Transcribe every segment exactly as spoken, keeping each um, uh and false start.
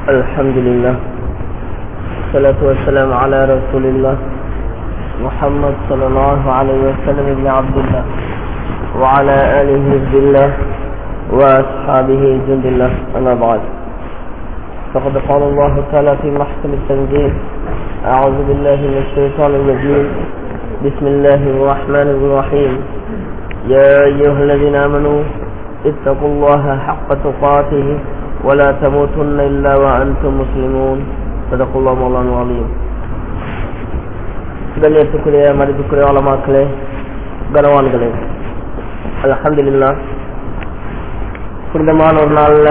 الحمد لله والصلاة والسلام على رسول الله محمد صلى الله عليه وسلم ابن عبد الله وعلى آله عبد الله وأصحابه جند الله أما بعد فقد قال الله تعالى في محكم التنزيل أعوذ بالله من الشيطان الرجيم بسم الله الرحمن الرحيم يا أيها الذين آمنوا اتقوا الله حق تقاته ولا تموتن إلا وأنتم مسلمون صدق الله مولانا العظيم. கண்ணியத்துக்குரிய மதிப்புக்குரிய உலமாக்களே, கனவான்களே, அல்ஹம்துலில்லாஹ் புனிதமான ஒரு நாள்ல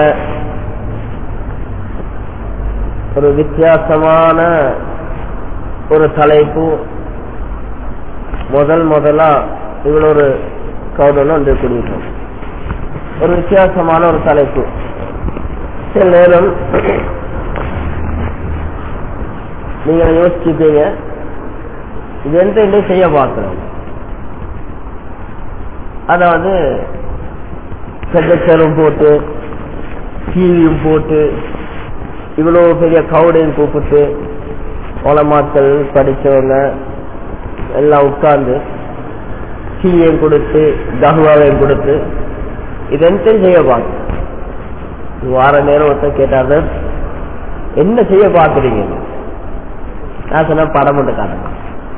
ஒரு வித்தியாசமான ஒரு தலைப்பு முதல் முதலா இவ்வளவு ஒரு கவுடனும் வந்து கூடியிருக்கோம். ஒரு வித்தியாசமான ஒரு தலைப்பு. சில நேரம் நீங்க யோசிச்சுப்பீங்க, இது எந்த செய்ய பார்க்கிறோம். அத வந்து செல்லச்சலும் போட்டு டிவியும் போட்டு இவ்வளவு பெரிய கவுடையும் கூப்பிட்டு உலமாக்கள் படிச்சவங்க எல்லாம் உட்கார்ந்து டீயையும் கொடுத்து கஹ்வாவையும் கொடுத்து இது எந்த செய்ய பார்க்க வார நேரம் ஒருத்தர் கேட்டாங்க, என்ன செய்ய பார்க்குறீங்க? நான் சொன்ன படம் மட்டும் காட்டுங்க.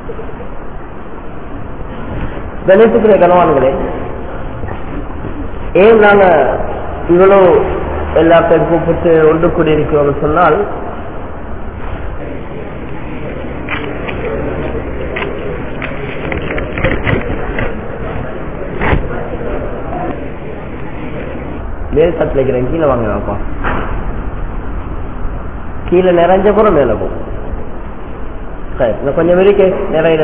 கணேசுக்குரிய கனவான்களே, ஏன் நாங்க இவ்வளவு எல்லா பேர் கூப்பிட்டு ஒன்று கூடி இருக்கிறோம் சொன்னால், மேல் தட்டில் இருக்கிறேன், கீழே வாங்கப்பா. கீழே நிறைஞ்ச கூட மேல போகும். சரி, கொஞ்சம் இருக்கு நிறைய.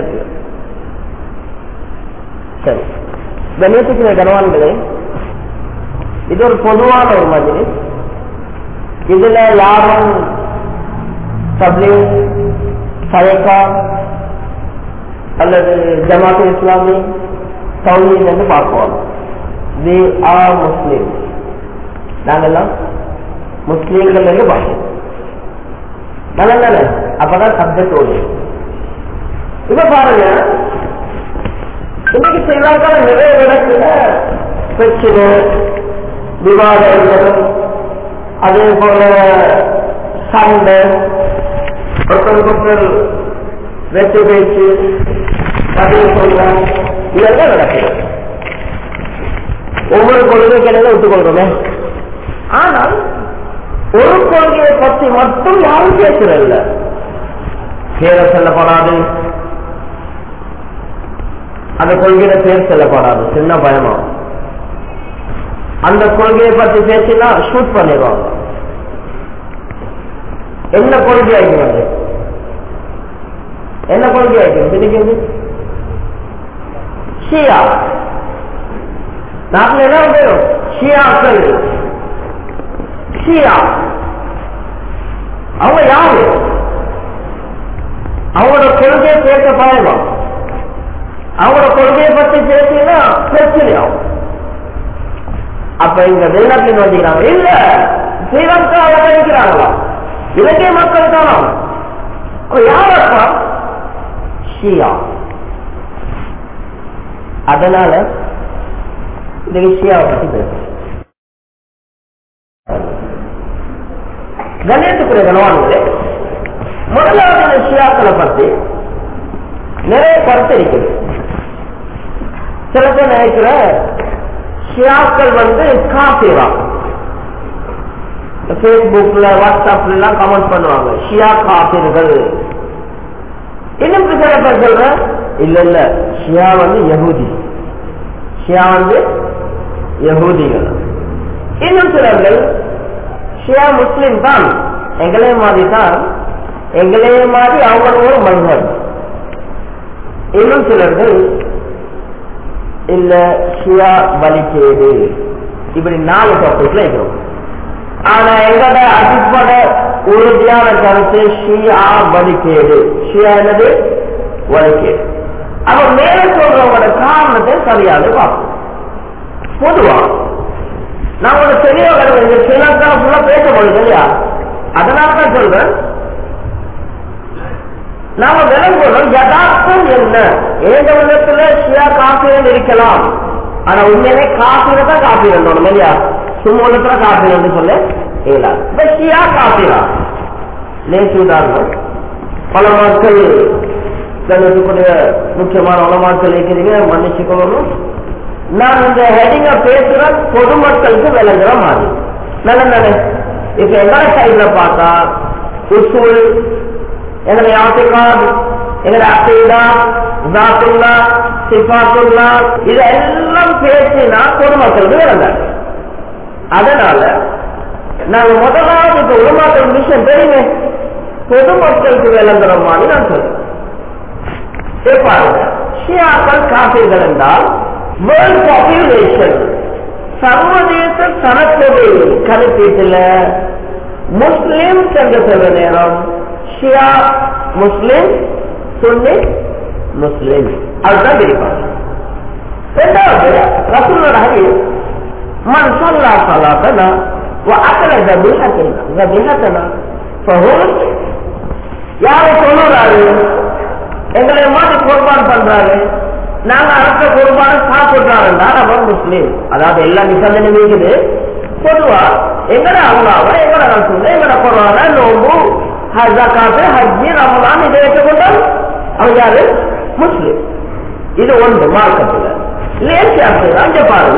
சரி, கணேசுக்குரிய கனவான்களே, இது ஒரு பொதுவான ஒரு மஜ்லிஸ். இதுல யாரும் தப்லீக், சதகா அல்லது ஜமாத் இஸ்லாமி, தௌஹீத் என்று பார்ப்போம். We are Muslims. நாங்கெல்லாம் முஸ்லீம்கள் என்று பார்ப்போம். நல்ல அப்பதான் சப்ஜெக்ட் ஓடு. இப்ப பாருங்க, இன்னைக்கு செய்வாக்கான நிறைய இடத்துல பிரச்சனை, விவாதங்களும் அதே போல சண்டை, ஒருத்தர் வெற்றி பேச்சு, அதே போல இதெல்லாம் நடக்குது. ஒவ்வொரு கொள்கைகளை விட்டுக் கொள்றோமே. ஆனால் ஒரு கொள்கையை பற்றி மட்டும் யாரும் பேசுறதில்ல. பேரை சொல்லப்படாது, அந்த கொள்கையில பேர் சொல்லப்படாது, சின்ன பயமா. அந்த கொள்கையை பற்றி பேசினா ஷூட் பண்ணிடுவாங்க. என்ன கொள்கை ஆகிக்கிறது? என்ன கொள்கை ஆகிக்கிறது? ஷியா. நாட்டில் என்ன பேரும் ஷியாக்கள். ஷியா அவங்க யாரு? அவங்களோட கொள்கையை பேச பயமா, அவங்களோட கொள்கையை பற்றி பேசினா பிரச்சனையாகும். அப்ப இங்க வெளிநாட்டில் வந்துக்கிறாங்க, இல்ல ஸ்ரீலங்காவை நினைக்கிறாங்களா? இலங்கை மக்கள் தானா? யாரப்பா? ஷியா. அதனால இந்த விஷயாவை பற்றி பேச கணேசத்துக்குரிய கனவான்களே, முதலாவது ஷியாக்களை பற்றி நிறைய கருத்து இருக்குது. சில பேர் நினைக்கிற ஷியாக்கள் வந்து காபிரா. பேஸ்புக்ல வாட்ஸ்அப்ல எல்லாம் கமெண்ட் பண்ணுவாங்க, ஷியா காபிர்கள். இன்னும் சில பேர் சொல்ற, இல்ல இல்ல ஷியா வந்து யஹூதி, ஷியா வந்து யஹூதிகள். இன்னும் சிலர்கள் ஷியா முஸ்லிம் தான், எங்களே மாதிரி தான், எங்களே மாதிரி அவங்களும் மனிதர். இன்னும் சிலர்கள் இல்ல ஷியா வலிக்கேடு. இப்படி நாலு டாபிக்ல இருக்கிறோம். ஆனா எங்களோட அடிப்படை உறுதியான கருத்து ஷியா வலிக்கேடு. ஷியா என்னது? வலிக்கேடு. அப்ப மேல சொல்றவங்களோட காரணத்தை சரியாக பார்ப்போம். பொதுவா நான் ஒரு தெளிவாக ஸ்ரீலங்கா ஃபுல்லா பேச முடியுது இல்லையா? அதனால்தான் சொல்றேன், நாம விளங்கணும் யதார்த்தம் என்ன. ஏக உள்ளத்துல ஷியா காஃபிரன் இருக்கலாம், ஆனா உண்மையிலே காஃபிர தான் காஃபிரன் இல்லையா, சும்மா உள்ளத்துல காஃபிரன் சொல்ல இயலாது. இப்ப ஷியா காஃபிரா நேற்று உதாரணம், பல மக்கள் கண்ணுக்குரிய முக்கியமான உலமாக்கள் இருக்கிறீங்க, மன்னிச்சுக்கணும். நான் இந்த ஹெடிங்க பேசுற பொதுமக்களுக்கு விளங்குற மாதிரி நல்ல. இப்ப எங்களை சைட்ல பார்த்தா உசூல், எங்களுடைய ஆசிகாத், எங்களுடைய அசீதா, ஜாத்துல்லா, சிஃபாத்துல்லா, இதெல்லாம் பேசினா பொதுமக்களுக்கு விளங்காது. அதனால நாங்க முதலாவது இப்ப உலமாக்கள் விஷயம் தெரியுமே, பொதுமக்களுக்கு விளங்குற மாதிரி நான் சொல்றேன். ஷியாக்கள் காஃபிர்கள் என்றால் வேர்ல்ட் பாப்புலேஷன் சர்வதேச சனத்தொகை கணக்கீட்டுல முஸ்லிம் என்ற சில நேரம் ஷியா முஸ்லிம், சுன்னி முஸ்லிம், அதுதான் பிரிப்பாங்க. இரண்டாவது ரசூலுல்லாஹி ஹதீஸ், மன் ஸல்லா ஸலாத்தனா வ அகல ذبيحتنا ذبيحتنا فهو யாரை சொல்றாரு, எங்களை மாதிரி குர்பான் பண்றாரு, நாங்க அறுத்த குர்பான சாப்பிடுறாருன்னா அவர் முஸ்லீம். அதாவது எல்லா நிபந்தனையும் இருக்குது. பொதுவா எங்கட அல்லாஹ், எங்கட ரசூல், எங்கட குர்ஆன், நோம்பு, ஜகாத், ஹஜ், ரமலான் இதை ஏற்றுக்கொண்டால் அவர் யாரு, முஸ்லீம். இது ஒன்று மார்க்கத்துல. லேசியாக்கு அங்க பாருங்க,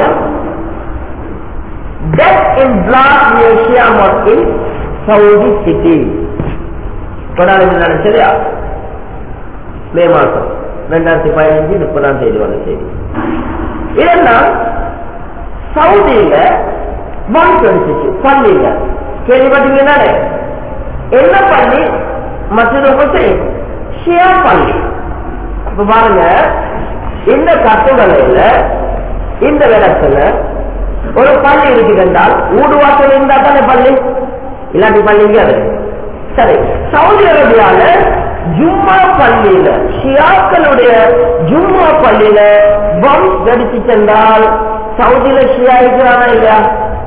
death in block near Shia mosque in Saudi city. சரியா, மே மாசம் ரெண்டாயிரத்தி பதினஞ்சு முப்பதாம் தேதி வந்த செய்தி. இதெல்லாம் சவுதியில பாம்பு வெடிச்சிச்சு பள்ளியில, கேள்விப்பட்டீங்கன்னா என்ன பள்ளி, மற்றொரு ஹுசைன் ஷியா பள்ளி. இப்ப பாருங்க, இந்த கட்டுடலையில இந்த இடத்துல ஒரு பள்ளி இருக்குது என்றால் ஊடு வாசல் இருந்தா தானே பள்ளி, இல்லாட்டி பள்ளிங்க அது. சரி, சவுதி அரேபியால ஜும்மா பள்ளியில, ஷியாக்களுடைய ஜும்மா பள்ளியில பம் வெடிச்சு சென்றால் சவுதியில ஷியா இருக்கிறானா இல்லையா?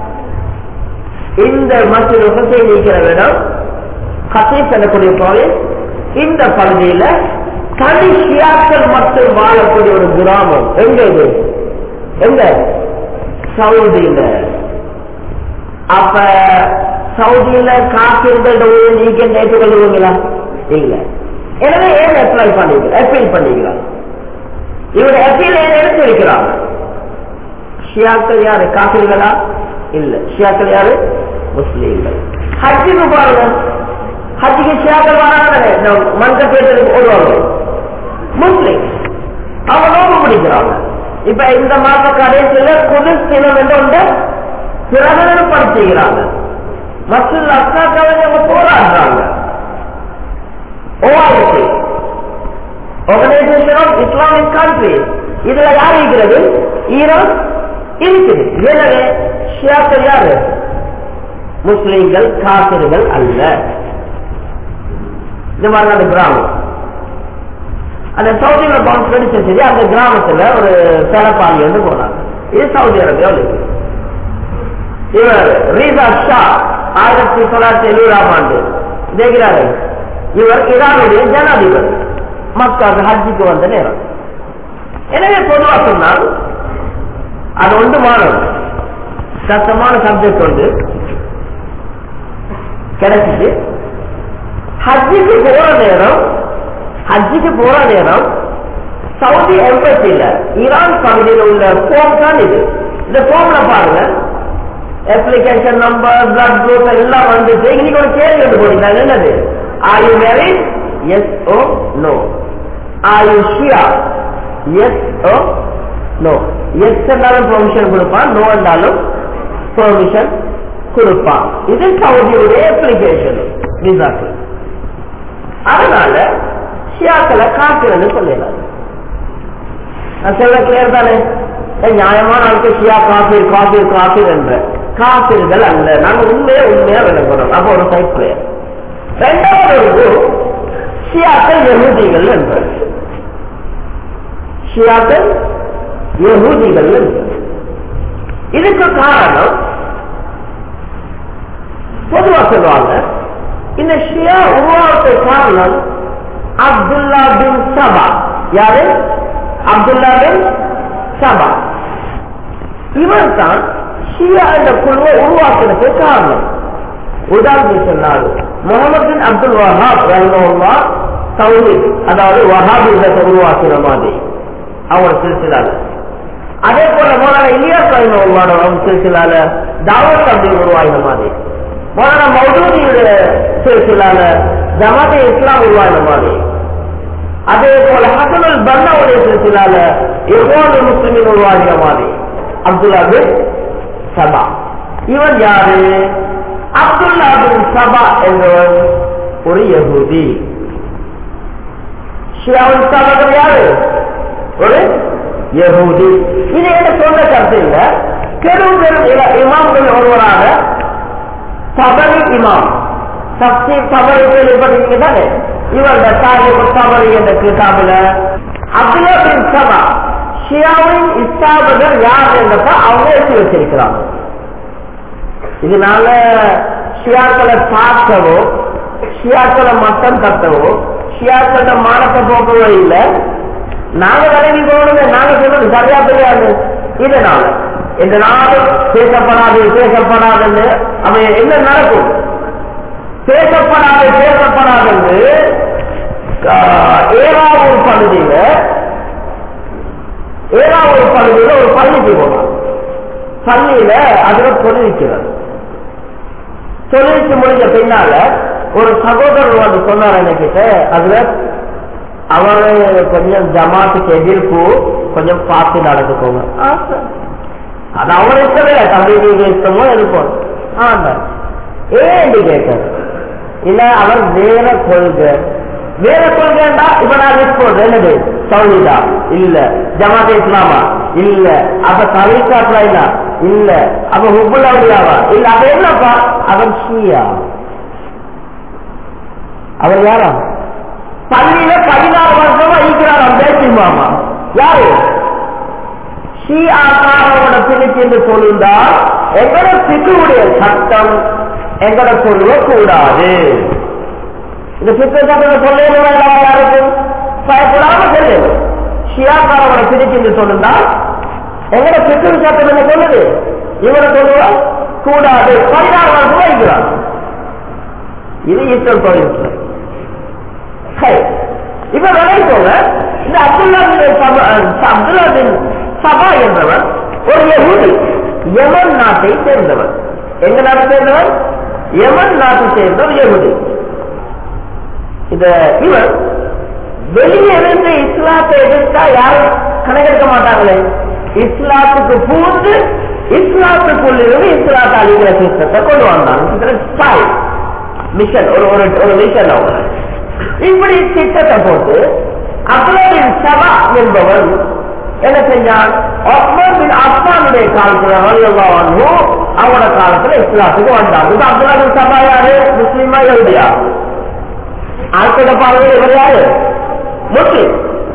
இந்த மஸ்ஜித் ஹுசைன் இருக்கிற இடம் கத்தீப் எனக்கூடிய போது இந்த பகுதியில தனி ஷியாக்கள் மட்டும் வாழக்கூடிய ஒரு கிராமம். எங்க இது? எங்க? சவுதியில. அப்ப சவுதியில காப்பீர்கள் நீங்க ஏற்றுக்கொள்ளுவீங்களா? இல்ல. எனவே ஏன் அப்ளை பண்ணிக்கலாம், அப்பீல் பண்ணிக்கலாம். இவர் அப்பீல் ஏன் எடுத்து இருக்கிறாங்க? ஷியாக்கள் யாரு, காப்பீர்களா? இல்ல. ஷியாக்கள் யாரு? முஸ்லீம்கள். ஹஜ்ஜுக்கு பாருங்க, ஹஜ்ஜுக்கு ஷியாக்கள் வராங்க, மன்க பேசுறதுக்கு ஓடுவாங்க முஸ்லீம். அவங்க நோம்பு பிடிக்கிறாங்க. இப்ப இந்த மாச கடைசியில குதிஸ் தினம் என்று ஒன்று பிரகடனப்படுத்துகிறாங்க. மஸ்ஜித் அக்ஸாக்காக அவங்க போராடுறாங்க. OIC, organisation of Islamic countries, இதுல யார் இருக்கிறது? ஈரான் இருக்குது. எனவே ஷியாக்கள் யாரு? முஸ்லிம்கள், காபிர்கள் அல்ல. இந்த மாதிரி அந்த கிராமம், அந்த சவுதியில பவுன்ஸ் வெடிச்ச சரி, அந்த கிராமத்துல ஒரு சேலப்பாளி வந்து போனாங்க. இது சவுதி அரேபியாவில் இருக்கு. இவர் ரீசா ஷா ஆயிரத்தி தொள்ளாயிரத்தி எழுபதாம் ஆண்டு தேகிறாரு. இவர் ஈரானுடைய ஜனாதிபதி. மக்கள் ஹஜ்ஜுக்கு வந்த நேரம். எனவே பொதுவாக சொன்னால் அது ஒன்று மாறும், கஷ்டமான சப்ஜெக்ட் ஒன்று கிடைச்சிச்சு. ஹஜ்ஜுக்கு போற நேரம் ஹஜ்ஜுக்கு போற நேரம் சவுதி எம்பசியில ஈரான் பகுதியில் உள்ள ஃபார்ம் தான் இது. இந்த ஃபார்ம்ல பாருங்க, அப்ளிகேஷன் நம்பர், பிளட் குரூப் எல்லாம் வந்துச்சு. இன்னைக்கு ஒரு கேள்வி வந்து போட்டீங்க, என்னது? Are you married? Yes or no? Are you Shia? Yes or no? Yes என்றாலும் பெர்மிஷன் கொடுப்பான், நோ என்றாலும் பெர்மிஷன் கொடுப்பான். இது சவுதியுடைய அப்ளிகேஷன் விசாக்கு. அதனால ஷியாக்களை காப்பிரன்னு சொல்லலாம். நான் சொல்ல கிளியர் தானே? நியாயமான ஆளுக்கு ஷியா காபீர் காபீர் காபீர் என்ற காப்பீர்கள் அல்ல. நாங்க உண்மையா உண்மையா விளக்கணும். அப்ப ஒரு சைட் பிளேயர். இரண்டாவது ஒரு ஷியாக்கள் யஹூதிகள் என்பது. ஷியாக்கள் யஹூதிகள் என்பது. இதுக்கு காரணம் பொதுவா சொல்லுவாங்க, இந்த ஷியா உருவாக்க காரணம் அப்துல்லா பின் சபா. யாரு? அப்துல்லா பின் சபா. இவர் தான் ஷியா என்ற குழுவை உருவாக்குறதுக்கு காரணம். உதாரணம் சொன்னார் முகமது பின் அப்துல் வஹாப் ரஹிமஹுல்லாஹ் தௌஹீத், அதாவது வஹாபிசத்தை உருவாக்கிற மாதிரி அவர் சில்சிலால. அதே போல மௌலானா இலியாஸ் ரஹிமஹுல்லாஹ் சில்சிலால தாவத் அப்படின்னு உருவாகின மாதிரி, மௌலானா மௌதூதியுடைய சில்சிலால ஜமாத் இஸ்லாம் உருவாகின மாதிரி, அதே போல ஹசன் அல் பன்னாவுடைய சில்சிலால இஹ்வானுல் முஸ்லிமீன் உருவாகின மாதிரி அப்துல்லா பின் சபா. இவன் யாரு? அப்துல்லா பின் சபா என்பவன் ஒரு யஹூதி. ஷியாவின் சபாக்கள் யாரு? ஒரு யஹூதி. இது என்ன சொன்ன கருத்து இல்ல, பெரும் பெரும் இமாம்கள் ஒருவராக தபரி இமாம், தப்சீர் தபரி கேள்விப்பட்டிருக்கீங்க தானே? இவர் தாரிக் தபரி என்ற கிதாபுல அப்துல்லா பின் சபா ஷியாவின் இஸ்தாபகர் யார் என்றப்ப அவங்க எழுதி வச்சிருக்கிறாங்க. இதனால ஷியாக்களை தாக்கவோ ஷியாக்களை மட்டம் தட்டவோ ஷியாக்கள மானத்தை போக்கவோ இல்லை. நாங்க விலகி போகணுங்க, நாங்க சொல்றது சரியா தெரியாது. இதனால இந்த நாடு பேசப்படாது பேசப்படாதுன்னு அவன் என்ன நடக்கும்? பேசப்படாது பேசப்படாதுன்னு ஏழாவூர் பகுதியில ஏழாவூர் பகுதியில ஒரு பள்ளிக்கு போனான். பள்ளியில அதுல தொழிற்கிறது. தொழிலுக்கு முடிஞ்ச பின்னால ஒரு சகோதரர் வந்து சொன்னார் என்கிட்ட, அதுல அவரு கொஞ்சம் ஜமாத்துக்கு எதிர்ப்பு, கொஞ்சம் பார்த்து நடந்துக்கோங்க. அது அவர் இஷ்டமே, தம்பி இஷ்டமோ இருக்கும். ஏன் கேட்க இல்ல, அவர் வேற கொள்கை வேற கொள்கைண்டா இப்ப நான் இருக்கோம் என்னது சௌலிதா இல்ல, ஜமாத் இஸ்லாமா இல்ல, அப்ப தவிர்க்காட்டா இல்ல இல்ல, அப்ப ஹுப்புல்லாவா இல்ல, அப்ப என்னப்பா அவன் ஷியா. அவர் யாரா? பள்ளியில பதினாறு வருஷமா இருக்கிறார் பேசிமாமா. யாரு? ஷியாக்காரோட பிரிச்சு என்று சொல்லியிருந்தால் எங்கட பிக்குடைய சட்டம் எங்கட சொல்ல கூடாது. இந்த பிக்கு சட்டத்தை சொல்ல யாருக்கும் பயப்படாம சொல்லு. ஷியாக்காரோட பிரிச்சு என்று சொல்லியிருந்தால் எங்கட பிக்கு சட்டம் என்ன சொல்லுது? இவரை சொல்லுவா கூடாது. பதினாறு வருஷமா இருக்கிறார். இது ஈஸ்டர் தொழில். இப்ப விளைவிக்கோங்க, இந்த அப்துல்லா அப்துல்லா பின் சபா என்றவர் ஒரு யஹூதி, யமன் நாட்டை சேர்ந்தவர். எங்க நாட்டை சேர்ந்தவர்? யமன் நாட்டை சேர்ந்த ஒரு யஹூதி. இந்த இவர் வெளியே இருந்து இஸ்லாத்தை எதிர்த்தா யாரும் கணக்கெடுக்க மாட்டாங்களே. இஸ்லாத்துக்கு பூந்து இஸ்லாத்துக்குள் இருந்து இஸ்லாத்தை அழிக்கிற சிஸ்டத்தை கொண்டு வந்தாங்க. மிஷன் ஒரு ஒரு மிஷன் அவங்க இப்படி திட்டத்தை போட்டு அப்துல்லா பின் சபா என்பவர் என்ன செஞ்சான்? உஸ்மான் பின் அஃபானுடைய காலத்துல அவரோட காலத்துல இஸ்லாத்துக்கு வந்தாங்க. இது அப்துல்லா பின் சபா யாரு? முஸ்லிமா யஹூதியா? ஆட்கள பாருங்க, இவர் யாரு? முஸ்லிம்.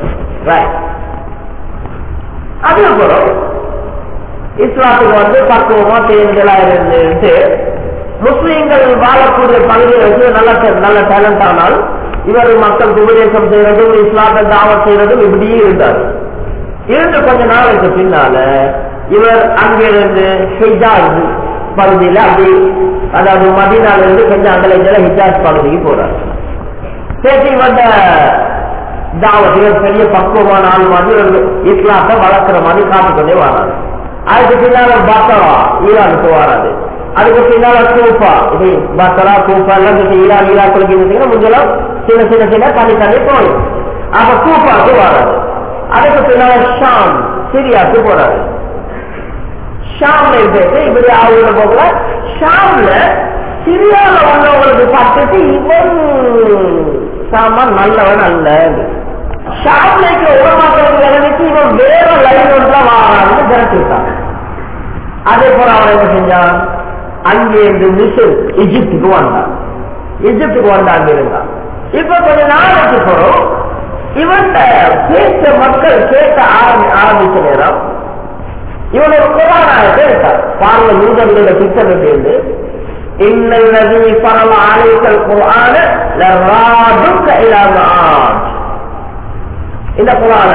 அதுக்கப்புறம் இஸ்லாத்துக்கு வந்து பக்குவமா தேர்தலா இருந்து முஸ்லீம்கள் வாழக்கூடிய பகுதியில் வச்சு நல்ல நல்ல டேலண்ட் ஆனால் இவர் மக்களுக்கு உபதேசம் செய்யறதும் இஸ்லாத்தை தாவத் செய்யறதும் இப்படியே இருந்தார். இருந்து கொஞ்ச நாளுக்கு பின்னால இவர் அங்கிருந்து ஹிஜாஸ் பகுதியில அப்படி, அதாவது மதீனால இருந்து கொஞ்சம் அங்கல ஹிஜாஸ் பகுதிக்கு போறார். சேர்த்து வந்த தாவத் இவர் பெரிய பக்குவமான ஆள் மாதிரி இஸ்லாத்தை வளர்க்கிற மாதிரி காட்டுக்கொண்டே வராது. அதுக்கு பின்னால பசரா ஈரானுக்கு வராது. அதுக்கு பின்னால கூப்பா, இது பசரா கூப்பா எல்லாம் ஈரான் ஈராக்குள்ள முன்னெல்லாம் சின்ன சின்ன சின்ன தனி தனி போயும். அப்ப கூப்பாக்கு வராது. அதுக்கு பின்னால ஷாம் சிரியாவுக்கு போறாரு. ஷாம்ல போயிட்டு இப்படி ஆளுநர போகல. ஷாம்ல சிரியால உள்ளவங்களுக்கு பார்த்துட்டு இவன் சாமான் நல்லவன் அல்ல. ஷாம்லைக்கு உரமாக்கிறது விளைவிச்சு இவன் வேற லைன் ஒன்றா வாரான்னு திரட்டிட்டான். அதே போல அவன் என்ன செஞ்சான்? அங்கே இருந்து மிஷர் எகிப்துக்கு வந்தான். எகிப்துக்கு வந்து அங்க இருந்தான். இப்ப கொஞ்ச நாளைக்கு போறோம், இவன் பேச மக்கள் கேட்க ஆரம்பிச்ச நேரம் இவன் ஒரு குரானாயத்தை எடுத்தார். பார்வை யூதர்களோட திட்டம் இருந்து இன்னல் லதீ ஃபரல அலைக்கல் குர்ஆன லராதுக இலா மஆத். இந்த குர்ஆன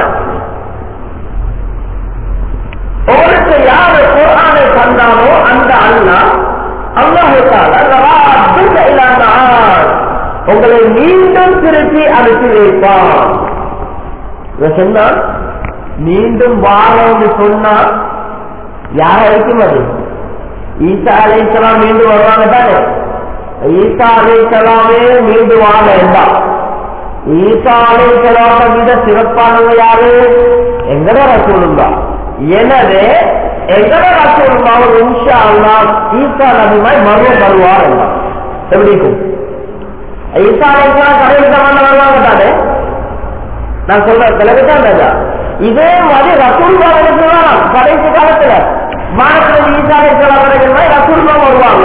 உங்களுக்கு யாரு குர்ஆனை தந்தானோ அந்த அல்லாஹ் அல்லாஹ் தஆலா லராதுக இலா மஆத் உங்களை மீண்டும் திருப்பி அனுப்பி வைப்பான். சொன்னா மீண்டும் வாழன்னு சொன்னா யார இருக்கும் அது? ஈசா அலைஹிஸ்ஸலாம் மீண்டும் வருவாங்க தானே. ஈசா அலைஹிஸ்ஸலாமே மீண்டும் வாழ வேண்டாம். ஈசா அலைஹிஸ்ஸலாமை விட சிறப்பானவங்க யாரு? எங்கட ரசூலுல்லாஹ். எனவே எங்கட ரசூலுல்லாஹ் இன்ஷா அல்லாஹ் ஈசா நபிமாய் மறுபடியும் வருவார் என்றார். எப்படி இருக்கும்? ஈசா அலைஹிஸ்ஸலாம் கடைசி ஜமான்ல வருவாங்க தானே. நான் சொல்றேன் கிளம்பிதான் இதே மாதிரி ரசூலுல்லாஹ் வரலாம் கடைசி காலத்துல வானத்துல ஈசா அலைஹிஸ்ஸலாம் வரைக்கும் ரசூலுல்லாஹ் வருவாங்க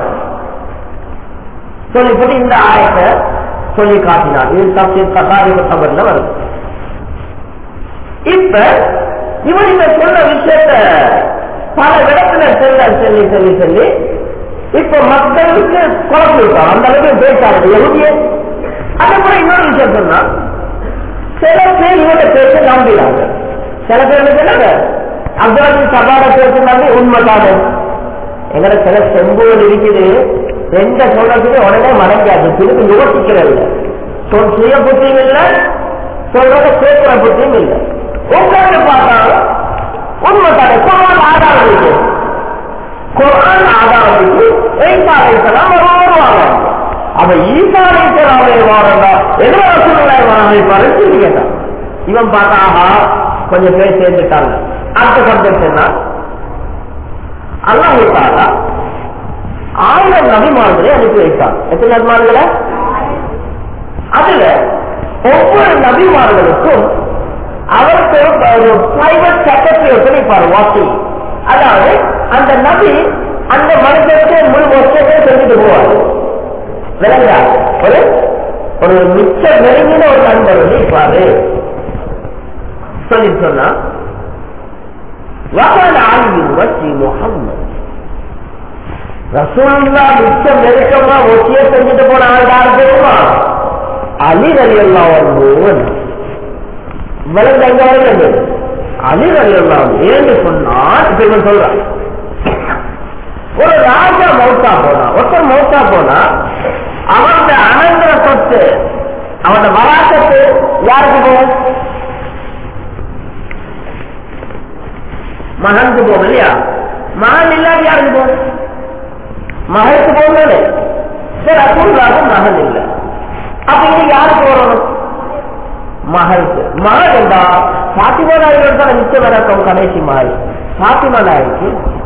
சொல்லி போட்டு இந்த ஆயத்தை சொல்லி காட்டினார். இது தப்சீர் தகாரி கபர்ல வருது. இப்ப இவன் இந்த சொன்ன விஷயத்த பல இடத்துல செல்ல சொல்லி சொல்லி சொல்லி இப்ப மக்களுக்கு குழப்பம் இருக்காங்க. அந்த அளவுக்கு பேசாது எழுதிய. அதே போல இன்னொரு விஷயம் சொன்னா சில பேர் இவங்க பேச நம்பினாங்க. சில பேர் சொன்னாங்க அப்துல் சபாட பேசினாங்க உண்மைதானே. எங்களை சில செம்புகள் இருக்குது எந்த சொல்றதுக்கு உடனே மடங்காது திருப்பி யோசிக்கிறது சொல் சுய புத்தியும் இல்லை சொல்றத கேட்கிற புத்தியும் இல்லை. உட்கார்ந்து பார்த்தாலும் உண்மைதானே. குர்ஆன் ஆதாரம் இருக்கு. குர்ஆன் ஆதாரம் இருக்கு. ஈசா அலைஹிஸ்ஸலாம் வருவாங்க. அவ ஈசா அலைஹிஸ்ஸலாமே வாரண்டா எதுவா ரசூலுல்லாஹி வராமல் சொல்லி கேட்டான். இவன் பார்த்தாஹா கொஞ்சம் பேர் சேர்ந்துட்டாங்க. அடுத்த சப்ஜெக்ட் என்ன? அல்லாஹ் தஆலா ஆயிரம் நபிமார்களை அனுப்பி வைத்தார். எத்தனை நபிமார்களை? அதுல ஒவ்வொரு நபிமார்களுக்கும் அவருக்கு ஒரு பிரைவேட் செக்ரட்டரி பண்ணிப்பாரு வாட்சிங். அதாவது அந்த நபி அந்த மனுஷனுக்கு முழு வருஷத்தை செஞ்சுட்டு போவார். விளங்குதா? ஒரு ஒரு மிச்ச நெருங்கின ஒரு நண்பர் வந்து இருப்பாரு சொல்லி சொன்னா வகால ஆலிமின் வசி முஹம்மது ரசூலுல்லாஹ் மிச்சம் நெருக்கமா ஒட்டிய செஞ்சுட்டு போன ஆள் யார் தெரியுமா? அலி ரலியல்லாஹு அன்ஹு. விளங்க எங்க வருகிறது? அலி ரலியல்லாஹு அன்ஹு ஏன்னு சொன்னா இப்ப இவன் சொல்றான் ஒரு ராஜா மௌத்தா போனா ஒருத்தர் மௌத்தா போனா அவன் அனந்தர சொத்து அவன் வராசத்து யாருக்கு போகும்? மகனுக்கு போகும் இல்லையா? மகன் இல்லாத யாருக்கு போகும்? மகனுக்கு போகல. சரி ரசூலுல்லாஹ் மகன் இல்லை. அப்ப இது யாருக்கு வரணும்? மகளுக்கு. மகள் என்றா பாத்திமா நாயகர் நிச்சயம் வரக்கும் கடைசி மகள் பாத்திமா நாயகி.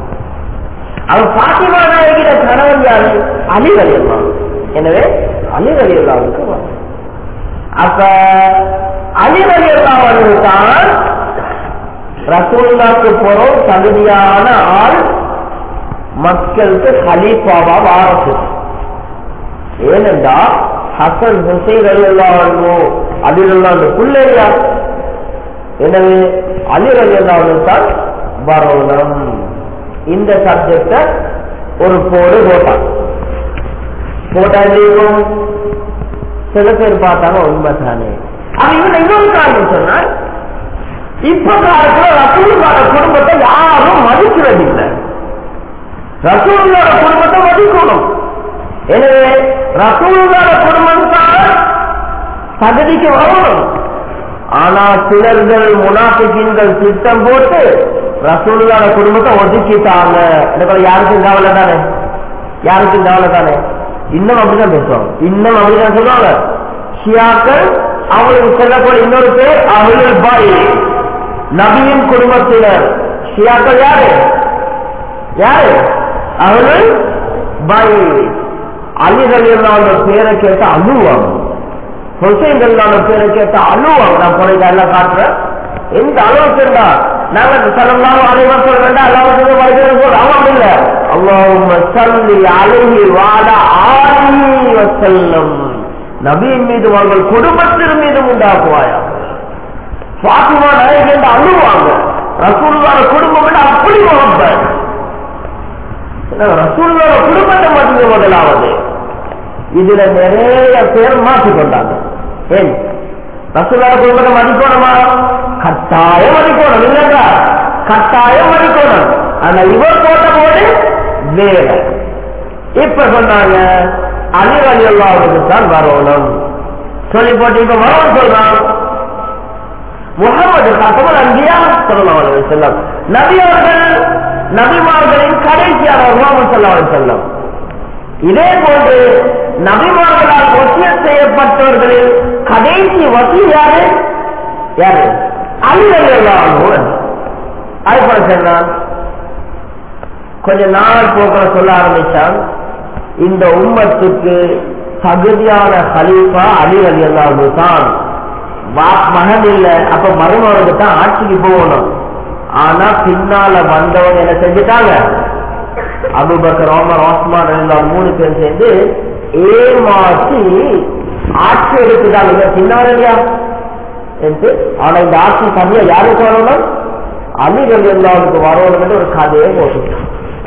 அவன் பாத்திமா நாயகிட கணவன் யாரு? அலி ரலியல்லாஹு. எனவே அலி ரலியல்லாஹுக்கு வரும். அப்ப அலி ரலியல்லாஹு தான் ரசூலுல்லாஹ்க்கு போறோம் தகுதியான ஆள் மக்களுக்கு கலீஃபாவா வாரது. ஏனென்றா ஹசன் ஹுசைன் ரலியல்லாஹு அன்ஹு அலி ரலியல்லாஹு பிள்ளையா. எனவே அலி ரலியல்லாஹு தான் வரணும். இந்த சப்ஜெக்ட ஒரு போடு போட்டான். போட்டா இருக்கும் சில பேர் பார்த்தாங்க உண்மைதானே. அவன் இவன் இன்னொரு காரணம் சொன்னார். இப்ப காலத்துல ரசூலுல்லாஹ் குடும்பத்தை யாரும் மதிக்கிறதில்லை. ரசூலுல்லாஹ் குடும்பத்தை மதிக்கணும். எனவே ரசூலுல்லாஹ் குடும்பம் தான் தகுதிக்கு வரணும். ஆனா சிலர்கள் முனாஃபிகீன்கள் திட்டம் போட்டு ரசூலுல்லாஹ் குடும்பத்தை ஒதுக்கிட்டாங்க. யாருக்கும் கவலை தானே? யாருக்கும் கவலை தானே? இன்னும் அப்படிதான் பேசுவாங்க. இன்னும் அப்படிதான் சொல்லுவாங்க. ஷியாக்கள் அவங்களுக்கு சொல்லக்கூடிய இன்னொரு பேர் அஹ்லுல் பைத், நபியின் குடும்பத்தினர். ஷியாக்கள் யாரு? யாரு? அஹ்லுல் பைத். அலி ரலியல்லாஹு பேரை கேட்ட அழுவாங்க. ஹுசைன் ரலியல்லாஹு பேரை கேட்ட அழுவாங்க. நான் போய் எல்லாம் காட்டுறேன். எந்த அளவுக்கு இருந்தா நாங்க ஸல்லல்லாஹு அலைஹி வஸல்லம் அல்லாஹ்வுடைய வழியில் போற அவன் இல்ல. அல்லாஹும்ம ஸல்லி அலைஹி வ அலா ஆலிஹி வஸல்லம். நபியின் மீது அவர்கள் குடும்பத்தின் மீது உண்டாக்குவாயா. ஃபாத்திமா நாயகி என்று அழுவாங்க. ரசூலுல்லாஹ் குடும்பம் அப்படி முகப்பத். ரசூலோட குடும்பத்தை மாற்றி முதலாவது. இதுல நிறைய பேர் மாற்றிக்கொண்டாங்க. ஏன் ரசூலோட குடும்பத்தை மதிக்கணுமா? கட்டாயம் மதிக்கணும், இல்லைங்களா? கட்டாயம் மதிக்கணும். ஆனா இவர் போட்ட போது வேற. இப்ப சொன்னாங்க அலி ரலியல்லாஹு தான் வரணும் சொல்லி போட்டு இப்ப வரணும் சொல்றான். முஹம்மது கத்தமல் அன்பியா ஸல்லல்லாஹு அலைஹி வஸல்லம் நபி அவர்கள் நபிமார்களின் கடைசியானவர் முஹம்மது ஸல்லல்லாஹு அலைஹி வஸல்லம். இதே போன்று நபிமார்களால் வசியத் செய்யப்பட்டவர்களில் கடைசி வசி யாரு? யாரு? அலி ரலியல்லாஹு அன்ஹு. அதுபோல சொன்னான். கொஞ்ச நாள் போக்கிற சொல்ல ஆரம்பிச்சான், இந்த உம்மத்துக்கு தகுதியான கலீஃபா அலி ரலியல்லாஹு அன்ஹு தான். மகன் இல்ல, அப்ப மருமகனுக்கு தான் ஆட்சிக்கு போகணும். ஆனா பின்னால வந்தவங்க என்ன செஞ்சுட்டாங்க? அபூபக்கர், உமர், உஸ்மான் எல்லாம் மூணு பேர் சேர்ந்து ஏமாற்றி ஆட்சி எடுத்துட்டாங்க. பின்னால இல்லையா என்று. ஆனா இந்த ஆட்சி தனியா யாருக்கு வரணும்? அலி ரலியல்லாஹு அன்ஹுக்கு வரணும் என்று ஒரு கதையை போட்டுட்டான்.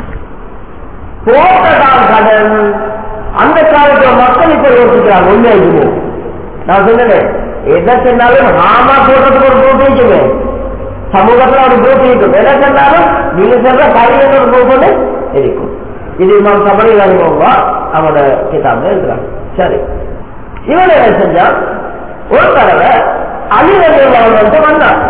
போட்டதான் கடன். அந்த காலத்துல மக்கள் இப்ப யோசிக்கிறாங்க உண்மையாக்குமோ? நான் சொன்னேன் எதை சொன்னாலும் ஆமா போட்டதுக்கு ஒரு போட்டு வைக்குமே, சமூகத்துல ஒரு போட்டு இருக்கும். எதை சொன்னாலும் நீங்க சொல்ற காரியம் ஒரு போட்டு இருக்கும். இது நாம் சபையில் அறிவோம்வா அவனோட கிதாப்ல இருக்கிறாங்க. சரி, இவன் என்ன செஞ்சா ஒரு தடவை அலி ரலியல்லாஹு அன்ஹு வந்தான்.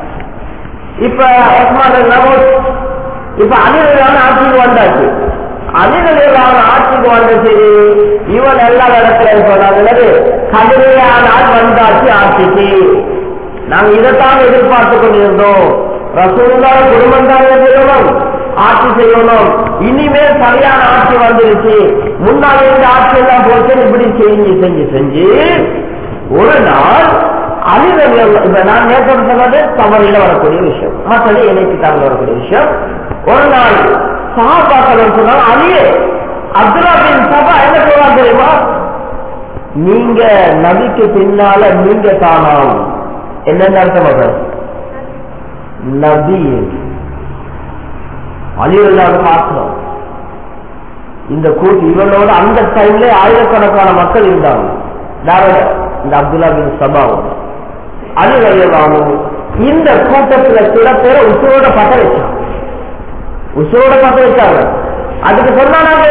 இப்ப உஸ்மான் எல்லாம் இப்ப அலி ரலியல்லாஹு ஆட்சிக்கு வந்தாச்சு. அலி ரலியல்லாஹு ஆட்சிக்கு வந்த சரி இவன் எல்லா இடத்துல சொன்னாங்க கடுமையானால் வந்தாச்சு ஆட்சிக்கு. நாங்க இதைத்தான் எதிர்பார்த்து கொண்டிருந்தோம். ரசூலுல்லாஹ் குடும்பம் தான் செய்யணும், ஆட்சி செய்யணும். இனிமேல் சரியான ஆட்சி வந்துருச்சு. முன்னாடி இருந்த ஆட்சி எல்லாம் போச்சு. இப்படி செஞ்சு செஞ்சு செஞ்சு ஒரு நாள் அலி ரலியல்லாஹு இப்ப நான் நேற்று சொன்னது தவறில வரக்கூடிய விஷயம், மற்றது இணைக்கு தவறு வரக்கூடிய விஷயம். ஒரு நாள் சஹாபாக்கள் சொன்னாங்க, அலியே அப்துல்லா பின் சபா என்ன சொல்றாங்க தெரியுமா? நீங்க நபிக்கு பின்னால நீங்க காணாம். என்னென்ன அர்த்தம்? நபி அலிரல்லாஹு பார்க்கிறோம். இந்த கூட்டு இவனோட அந்த டைம்ல ஆயிரக்கணக்கான மக்கள் இருந்தாங்க. இந்த அப்துல்லா பின் சபா அலி ரலியல்லாஹு இந்த கூட்டத்துல சில பேரை உசுரோட பட்ட வச்சாங்க. உசுரோட பட்ட வச்சாங்க. அதுக்கு சொன்னாங்க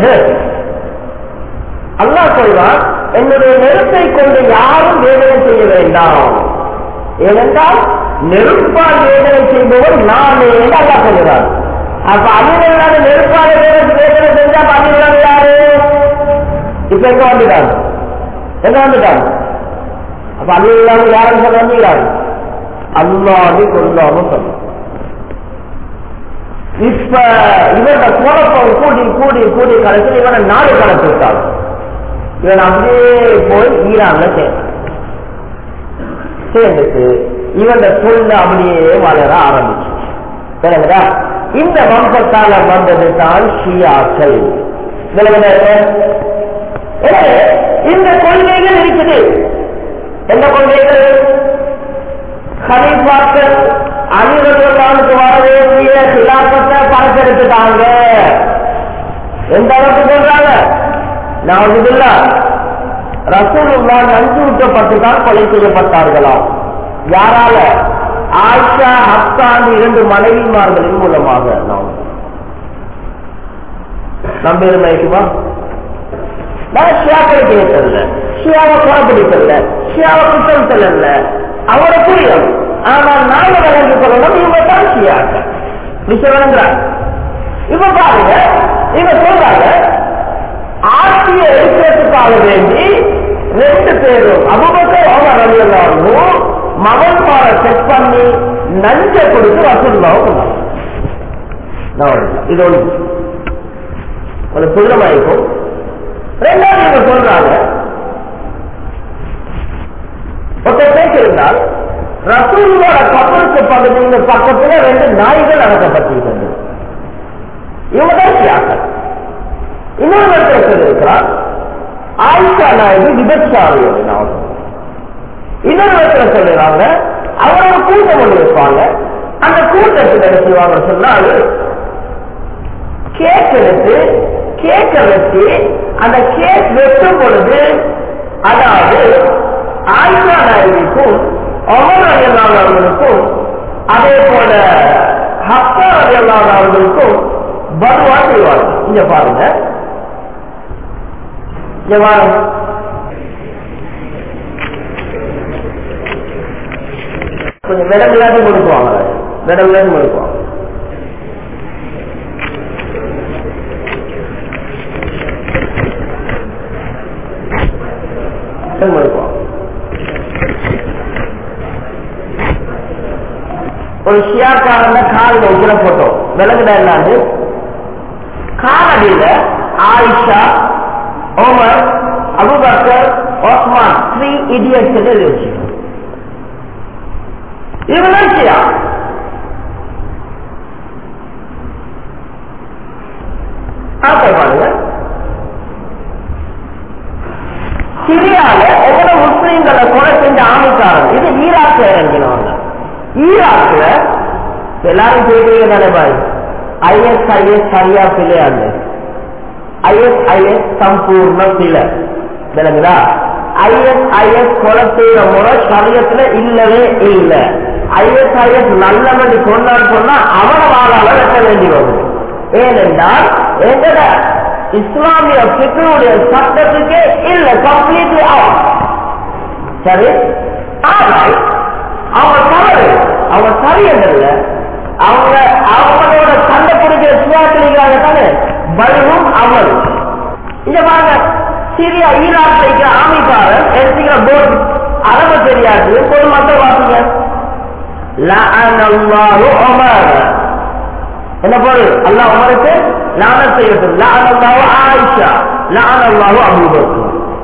அல்லாஹ் சொல்வான், என்னுடைய நெருப்பை கொண்டு யாரும் வேதனை செய்ய வேண்டாம். ஏனென்றால் நெருப்பால் வேதனை செய்பவர் நானே என்று அல்லாஹ் சொல்கிறார். அப்ப அலிரல்லாஹு நெருப்பால வேதனை செஞ்சா அலிரல்லாஹு யாரு? இப்ப எங்க வந்துட்டாங்க? எங்க வந்துட்டாங்க? அப்ப அலிரல்லாஹு யாருன்னு சொல்ல வந்துகிறாரு? அல்லாஹ்வை கொல்லாமல் சொல்ல. இப்ப இவரோட குழப்பம் கூடி கூடி கூடி கடைசியில் இவனை நாடு கடத்தி விட்டாங்க. இவன் அப்படியே போய் ஈரான்ல சேர்ந்தான். சேர்ந்துட்டு இவன் சொல்ல அப்படியே வளர ஆரம்பிச்சு. இந்த வம்சத்தால வந்தது தான் ஷியாக்கள். இந்த கொள்கைகள் இருக்குது. எந்த கொள்கைகள்? கலீஃபாக்கள் அலி ரலியல்லாஹு வர வேண்டிய ஹிலாஃபத்தை பறக்கெடுத்துட்டாங்க. எந்த அளவுக்கு சொல்றாங்க? நஅூதுபில்லாஹ் ரசூலுல்லாஹ் நஞ்சு ஊட்டப்பட்டுதான் கொலை செய்யப்பட்டார்களாம். யாரால? ஆயிஷா, ஹப்சான் இரண்டு மனைவிமார்களின் மூலமாக. நம்பிருமைக்குமா? நான் ஷியாக்களை கேட்டதில்ல, ஷியாவை குறப்பிடிக்கல, ஷியாவை குற்றம் செல்லல, அவரை புரியும். ஆனால் நாங்க வளர்ந்து சொல்லணும், இவங்க தான் ஷியாக்கள். விளங்குறாங்க. இப்ப பாருங்க, இவங்க சொல்றாங்க ஆட்சியை எடுக்கிறதுக்காக வேண்டி ரெண்டு பேரும் அபூபக்கர் உமர் ரலியல்லாஹு அன்ஹு மகன் பார செக் பண்ணி நஞ்ச கொடுத்து ரசூலுல்லாஹ் சொன்னாங்க. இது ஒண்ணு ஒரு புரிதமாயிருக்கும். ரெண்டாவது இவங்க சொல்றாங்க, ஒருத்தர் பேசியிருந்தால் ரசூலுல்லாஹ் கபருக்கு பகுதியின் பக்கத்துல ரெண்டு நாய்கள் அடக்கப்பட்டிருக்கிறது. இவங்க தான் ஷியாக்கள். இன்னொரு இடத்துல சொல்லியிருக்கிறார் ஆயிஷா நாயகி விபச்சாரி. இன்னொரு இடத்துல சொல்லுறாங்க அவரோட கூட்டம் ஒன்று வைப்பாங்க. அந்த கூட்டத்தில் என்ன செய்வாங்க சொன்னால் கேக் எடுத்து கேக்க வச்சு அந்த கேக் வெட்டும் பொழுது அதாவது ஆயிஷா நாயகிக்கும் உமர் ரலியல்லாஹு அவர்களுக்கும் அதே போல ஹப்ஸா ரலியல்லாஹு அவர்களுக்கும் பதுவா செய்வார்கள். இங்க பாருங்க, இங்க பாருங்க, கொஞ்சம் விட விளையாட்டு கொடுக்குவாங்க, விட விளையாட்டு கொடுக்குவாங்க. ஒரு ஷியாக்காரன கால் வைக்கிற போட்டோ விலங்குடா இல்லாது காலடியில Aisha, Umar, Abu Bakr, Usman three idiots எழுதி இவன் ஷியா. பாருங்க, சிரியால எவ்வளவு முஸ்லீம்களை கொலை செஞ்ச ஆமிக்காரன். இது ஈராக்ல இறங்கினவங்க. ஈராக்ல எல்லாரும் கேட்கிறீங்க தானே பாய், ஐஎஸ்ஐஎஸ் சரியா பிள்ளையாண்டு, ஐஎஸ்ஐஎஸ் சம்பூர்ண பிள்ளை விளங்குதா? ஐஎஸ்ஐஎஸ் கொலை செய்யற முறை சரியத்துல இல்லவே இல்லை. ஐஎஸ்ஐஎஸ் நல்லவன் சொன்னான்னு சொன்னா அவன வாழால வெட்ட வேண்டி வரும். ஏனென்றால் எங்கட இஸ்லாமிய பிக்குடைய சட்டத்துக்கே இல்ல, கம்ப்ளீட்லி அவுட். சரி, ஆனால் அவங்க தவறு, அவங்க சரி என்றல்ல, அவங்க அவங்களோட சண்டை பிடிக்கிற சுயாக்களிக்காக தானே பலவும் அவள். இங்க பாருங்க, சிரியா ஈராக் வைக்கிற ஆமிக்காரன் எடுத்துக்கிற போர்டு அரபு தெரியாது, பொதுமக்கள் வாசிங்க. என்ன பொருள்? அல்லாஹ் உமருக்கு லானத் செய்யட்டும், லஅனல்லாஹு ஆயிஷா, லஅனல்லாஹு அபூபக்கர்.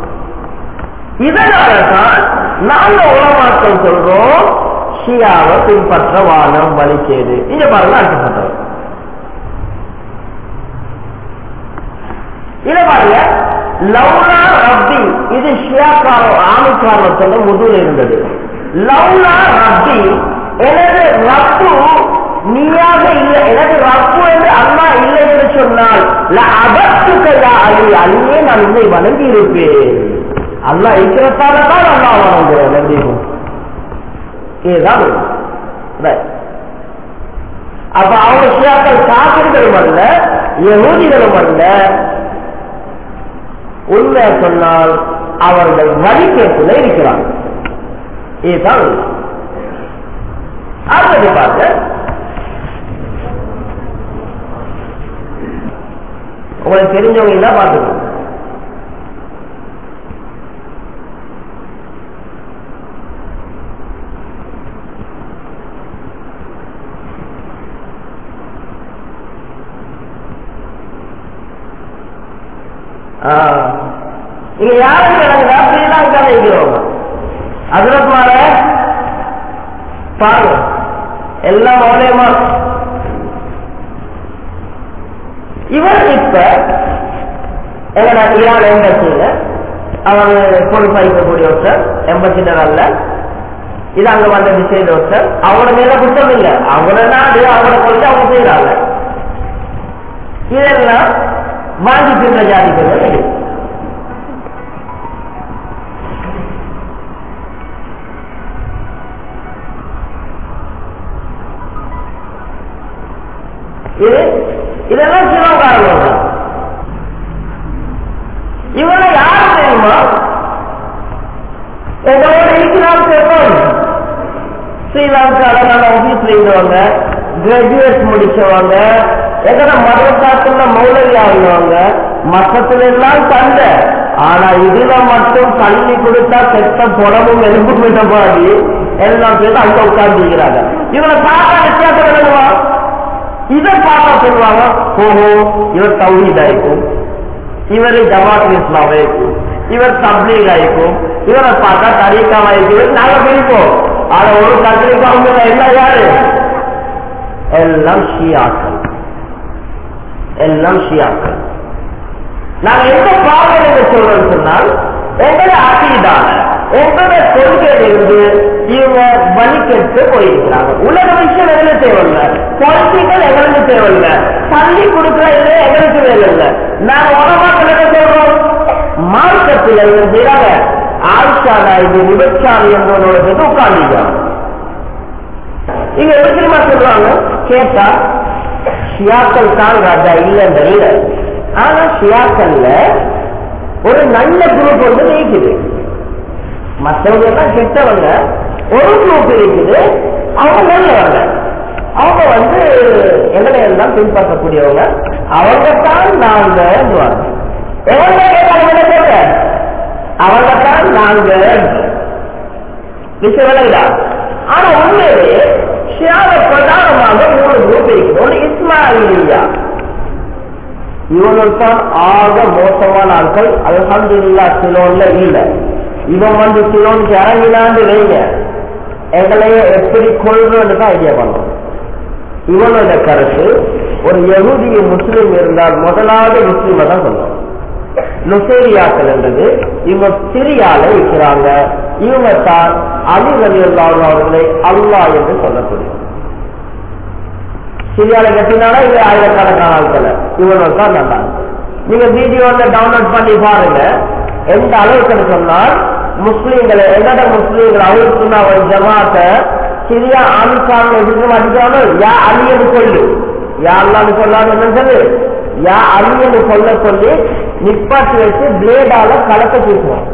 இதனால தான் நாங்க உலமாக்கள் சொல்றோம் ஷியாவை பின்பற்ற வானம் வலிச்சேது. இங்க பாருங்க, அர்த்தப்பட்டவர் இத பாருங்க, லவ்லா ரப்பி, இது ஷியாக்கார ஆமிக்கார சொல்ல முதல் இருந்தது. லவ்லா ரப்பி, எனது ரப்பு நீயாக இல்லை, எனது ரப்பு என்று அண்ணா இல்லை என்று சொன்னால் அலி அலியே நான் உன்னை வணங்கி இருப்பேன். அல்லா இருக்கிறதால தான் அல்லா வணங்குறேன். இதுதான் அப்ப அவங்க ஷியாக்கள் காபிர்களும் அல்ல, யஹூதிகளும் அல்ல. உண்மையை சொன்னால் அவர்கள் வழிகேட்டுல இருக்கிறாங்க. இதுதான் அடுத்தது பாருங்க, உங்களுக்கு தெரிஞ்சவங்க எல்லாம் பார்த்துக்கணும். இங்க யாரும் கிடங்குதா? ஸ்ரீலங்கால இருக்கிறவங்க அதிரத் மாற பாருங்க, எல்லாம் மௌலியமா. இவர் இப்ப எங்க ஈரான் எம்பசியில அவங்க பொறுப்பாய்க்கக்கூடிய ஒருத்தர், எம்பசிடர் அல்ல, இது அங்க வந்த செய்த ஒருத்தர். அவங்கள மேல குற்றம் இல்லை, அவங்கள நாடு அவங்கள கொண்டு அவங்க செய்யறாங்க. இதெல்லாம் வாங்கி தின்ற ஜாதிகள். இது இதெல்லாம் சிவகாரங்க. இவனை யாரு தெரியுமா? எங்களோட இருக்கிறாங்க ஸ்ரீலங்கால நல்ல ஆபீஸ்ல இருந்தவங்க, கிராஜுவேட் முடிச்சவங்க, எங்கட மதத்தாத்துல மௌலவி ஆகினவங்க, மற்றத்துல எல்லாம் தந்த. ஆனா இதுல மட்டும் கல்வி கொடுத்தா கெட்ட புறமும் எலும்பு விட்டபாடி எல்லாம் பேர் அங்க உட்கார்ந்துக்கிறாங்க. இவனை பார்த்தா வித்தியாசம் விளங்குவா? இதை பார்த்தா சொல்லுவாங்க, ஓஹோ இவர் தௌஹீத் ஆயிக்கும், இவர் ஜமாத் இஸ்லாம் ஆயிக்கும், இவர் தப்லீக் ஆயிக்கும், இவரை பார்த்தா தரீக்காவா ஆயிக்கும். நாங்க பிரிப்போம். ஆனா ஒரு தரீக்காவும் எல்லாம் யாரு? எல்லாம் ஷியாக்கள், எல்லாம் ஷியாக்கள். நாங்க எந்த பாவம் என்று சொல்றோம் சொன்னால், எங்களை அகீதான உங்களோட கொள்கையிலிருந்து இவங்க வலிக்கெட்டு போயிருக்கிறாங்க. உலக விஷயம் எங்களுக்கு தேவையில்ல, பொலிட்டிக்கல் எங்களுக்கு தேவையில்ல, தள்ளி கொடுக்கிற இல்லை எங்களுக்கு வேலை இல்லை. நாங்க உலகத்தில் என்ன சொல்றோம்? மார்க்கத்தில் செய்யறாங்க. ஆயிஷா இது விபச்சாரி என்பவனோட சேர்த்து உட்கார்ந்துக்கிறாங்க. இங்க எப்படிமா சொல்றாங்க கேட்டா, ஷியாக்கள் தான் ராஜா இல்லைன்ற இல்லை. ஆனா ஷியாக்கள்ல ஒரு நல்ல குரூப் வந்து நீக்குது. மற்றவங்க எல்லாம் கெட்டவங்க, ஒரு குரூப் இருக்குது, அவங்க நல்லவங்க. அவங்க வந்து எங்களை எல்லாம் பின்பற்றக்கூடியவங்க. அவங்கத்தான் நாங்க எவங்க கேட்டாங்க, அவங்கத்தான் நாங்க விஷயம். ஆனா உண்மையிலே ஷியாவ பிரதானமாக மூணு குரூப் இருக்குது. ஒன்று இஸ்மாயிலியா, இவனுக்கு தான் ஆக மோசமான ஆட்கள். அல்ஹம்துலில்லாஹ் சிலோன்ல இல்ல. இவன் வந்து சிலோனுக்கு இறங்கினாண்டு வைங்க, எங்களையே எப்படி கொள்றோன்னு தான் ஐடியா பண்ணுவோம். இவனோட கருத்து, ஒரு யஹூதிய முஸ்லிம் இருந்தால் முதலாவது முஸ்லிமை தான் சொல்லுவோம். நுசேரியாக்கள் என்றது இவங்க சிரியால இருக்கிறாங்க. இவங்க தான் அலி ரலியல்லாஹு அவர்களை அல்லாஹ் என்று சொல்லக்கூடிய சிரியால கட்டினால இது ஆயிரக்கணக்கான ஆட்கள். இவனோட தான் நல்லா. நீங்க வீடியோல டவுன்லோட் பண்ணி பாருங்க. எந்த அளவுக்கு சொன்னால் முஸ்லீம்களை எங்கட முஸ்லீம்கள் அவருக்குன்னா ஒரு ஜமாத்த சிரியா ஆமிக்கான எதிர்க்கும் அடிக்காமல் யா அலியன்னு சொல்லு, யா அல்லான்னு சொல்லான்னு சொல்லு, யா அலியன்னு சொல்ல சொல்லி நிப்பாட்டி வச்சு பிளேடால கலக்க தூக்குவான்.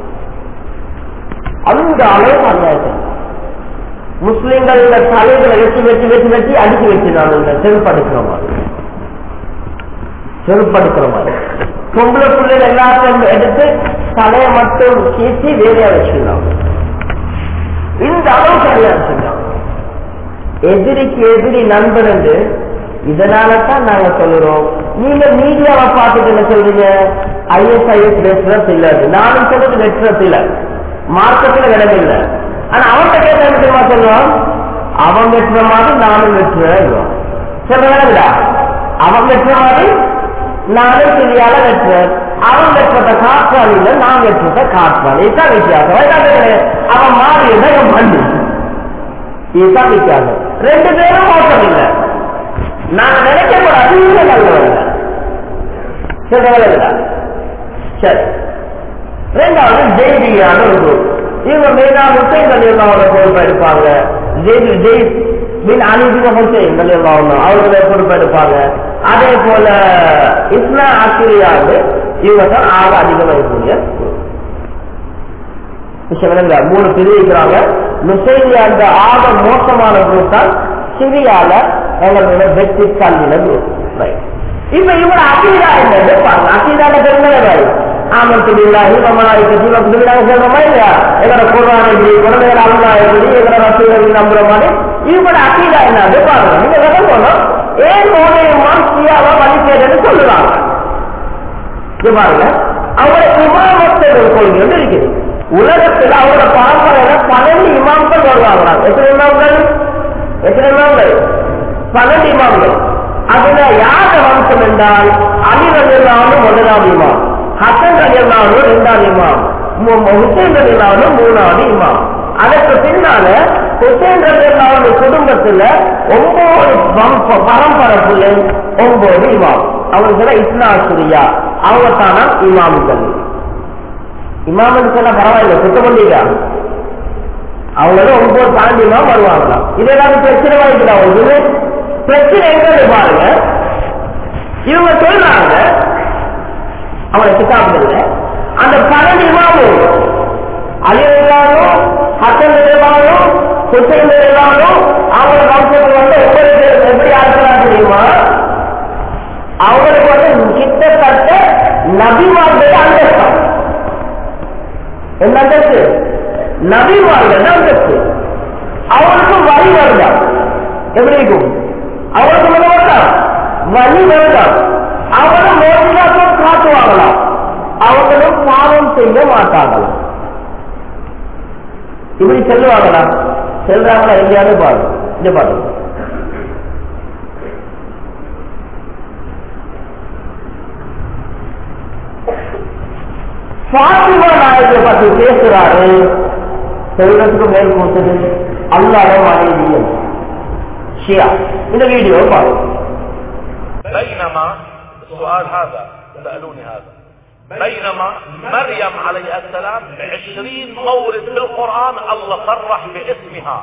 அந்த அளவுக்கு அநியாயம். முஸ்லீம்கள் தலைகளை வெட்டி வெட்டி வெட்டி வெட்டி அடிச்சு வச்சுனாங்க. செருப்படுக்கிற மாதிரி செருப்படுக்கிற மாதிரி பொம்பளை பிள்ளைகள் எல்லாத்தையும் எடுத்து தலையை மட்டும் கீசி வேலையா வச்சுருந்தாங்க. இந்த அளவுக்கு அநியாயம் செஞ்சாங்க. எதிரிக்கு எதிரி நண்பன் என்று இதனாலதான் நாங்க சொல்லுறோம். நீங்க மீடியாவை பார்த்துட்டு என்ன சொல்றீங்க? ஐஎஸ்ஐஎஸ் வெட்ரஸ் இல்ல. நானும் சொல்றது வெட்ரஸ் இல்ல, மார்க்கெட்ல இடம் இல்லை. ஆனா அவன்கிட்ட கேட்ட என்ன தெரியுமா சொல்லுவோம்? அவன் வெட்டுற மாதிரி நானும் வெட்டுறேன் சொல்றா. அவன் வெட்டுற மாதிரி நானும் சிரியால வெட்டுறேன். அவன் வெற்றத்தை காற்றான் இல்லை, நான் வெற்றத்தை காற்றான். இதுதான் வித்தியாசம். அவன் மாறியதை அவன் பண்ணு, இதுதான் வித்தியாசம். ரெண்டு பேரும் மோசம் இல்லை. நான் நினைக்கப்படாது நல்லவங்க சொல்றவங்க. சரி, ரெண்டாவது ஜெய்தியான ஒரு குரூப். இவங்க மெயினா ஹுசைன் ரலியல்லாஹு பொறுப்பெடுப்பாங்க. அவர்களை பொறுப்பெடுப்பாங்க. அதே போல இஸ்னா ஆசிரியாவது இவங்க தான் ஆக அதிகமாக இருக்கக்கூடிய விஷயம். மூணு பிரிவுக்கிறாங்க. நுசைரியா அந்த ஆக மோசமான குரூப் தான் சிரியால எங்களோட வெற்றி கல்வியில குரூப். இப்ப இவரோட அகீதா என்னது பாருங்க. அகீதான பெருமையாய் ஆமத்துல்லாஹி வ மலாயிகத்திஹி வ குதுபிஹி சொல்றோமா இல்லையா? எங்களோட குர்ஆன் எப்படி, குழந்தைகள் அல்லாஹ் எப்படி, எங்களோட ரசூலை நம்புற மாதிரி இவரோட அகீதா என்னது பாருங்க. நீங்க விளங்கணும் ஏன் மோனையம்மான் ஷியாவா வலிக்கேன்னு சொல்லுவாங்க. இது பாருங்க, அவரோட இமாமத்தோட கொள்கை வந்து இருக்குது. உலகத்தில் அவரோட பரம்பரையில பன்னெண்டு இமாம்கள் வருவாங்க. எத்தனை இமாம்கள்? எத்தனை இமாம்கள்? பன்னெண்டு இமாம்கள். அதுல யார வம்சம் என்றால் அலி ரலியல்லாஹு முதலாவது இமாம், ஹசன் ரலியல்லாஹு இரண்டாவது இமாம், ஹுசைன் ரலியல்லாஹு மூணாவது இமாம். அதற்கு பின்னால ஹுசைன் ரலியல்லாஹு குடும்பத்துல ஒன்பது பரம்பரைக்குள்ள ஒன்பது இமாம். அவங்கள இஸ்னா ஆசிரியா அவங்க தானா இமாம்கள். இமாம் சொன்னா பரவாயில்ல, குற்றமல்லிங்க அவங்களோட ஒன்பது பன்னெண்டு இமாம் வருவாங்களாம். இது ஏதாவது பிரச்சனை வாய்க்குதா? அவங்களுக்கு பிரச்சனை எங்க பாருங்க. இவங்க சொல்றாங்க அவங்களை கிட்டாபுல அந்த பன்னெண்டு இமாமும் அலி ரலியல்லாஹு, ஹசன் ரலியல்லாஹு, ஹுசைன் ரலியல்லாஹு அவங்க வம்சத்துக்கு வந்து ஒவ்வொரு பேர் எப்படி ஆட்களா தெரியுமா? அவங்களுக்கு வந்து கிட்டத்தட்ட நபிமார்கள் அந்தஸ்து. என்ன அந்தஸ்து? நபிமார்கள் அந்தஸ்து. அவனுக்கும் வழி வருதான். எப்படி இருக்கும்? அவனுக்கு என்ன வரலாம்? வழி வருதான். அவனும் மோதினாக்கும் காட்டுவாங்களாம். அவங்களும் பாவம் செய்ய மாட்டாங்களாம். இப்படி செல்லுவாங்களா? செல்றாங்களா? எங்கேயாவது பாருங்க, இங்க பாருங்க. பாத்திமா நாயகத்தை பற்றி பேசுறாரு. செல்வத்துக்கு மேல் கூட்டது அல்லாஹ் மனைவி ஷியா. இந்த வீடியோ பாருங்க. بينما السؤال هذا سألوني هذا بينما مريم عليه السلام بعشرين مورد في القرآن الله صرح باسمها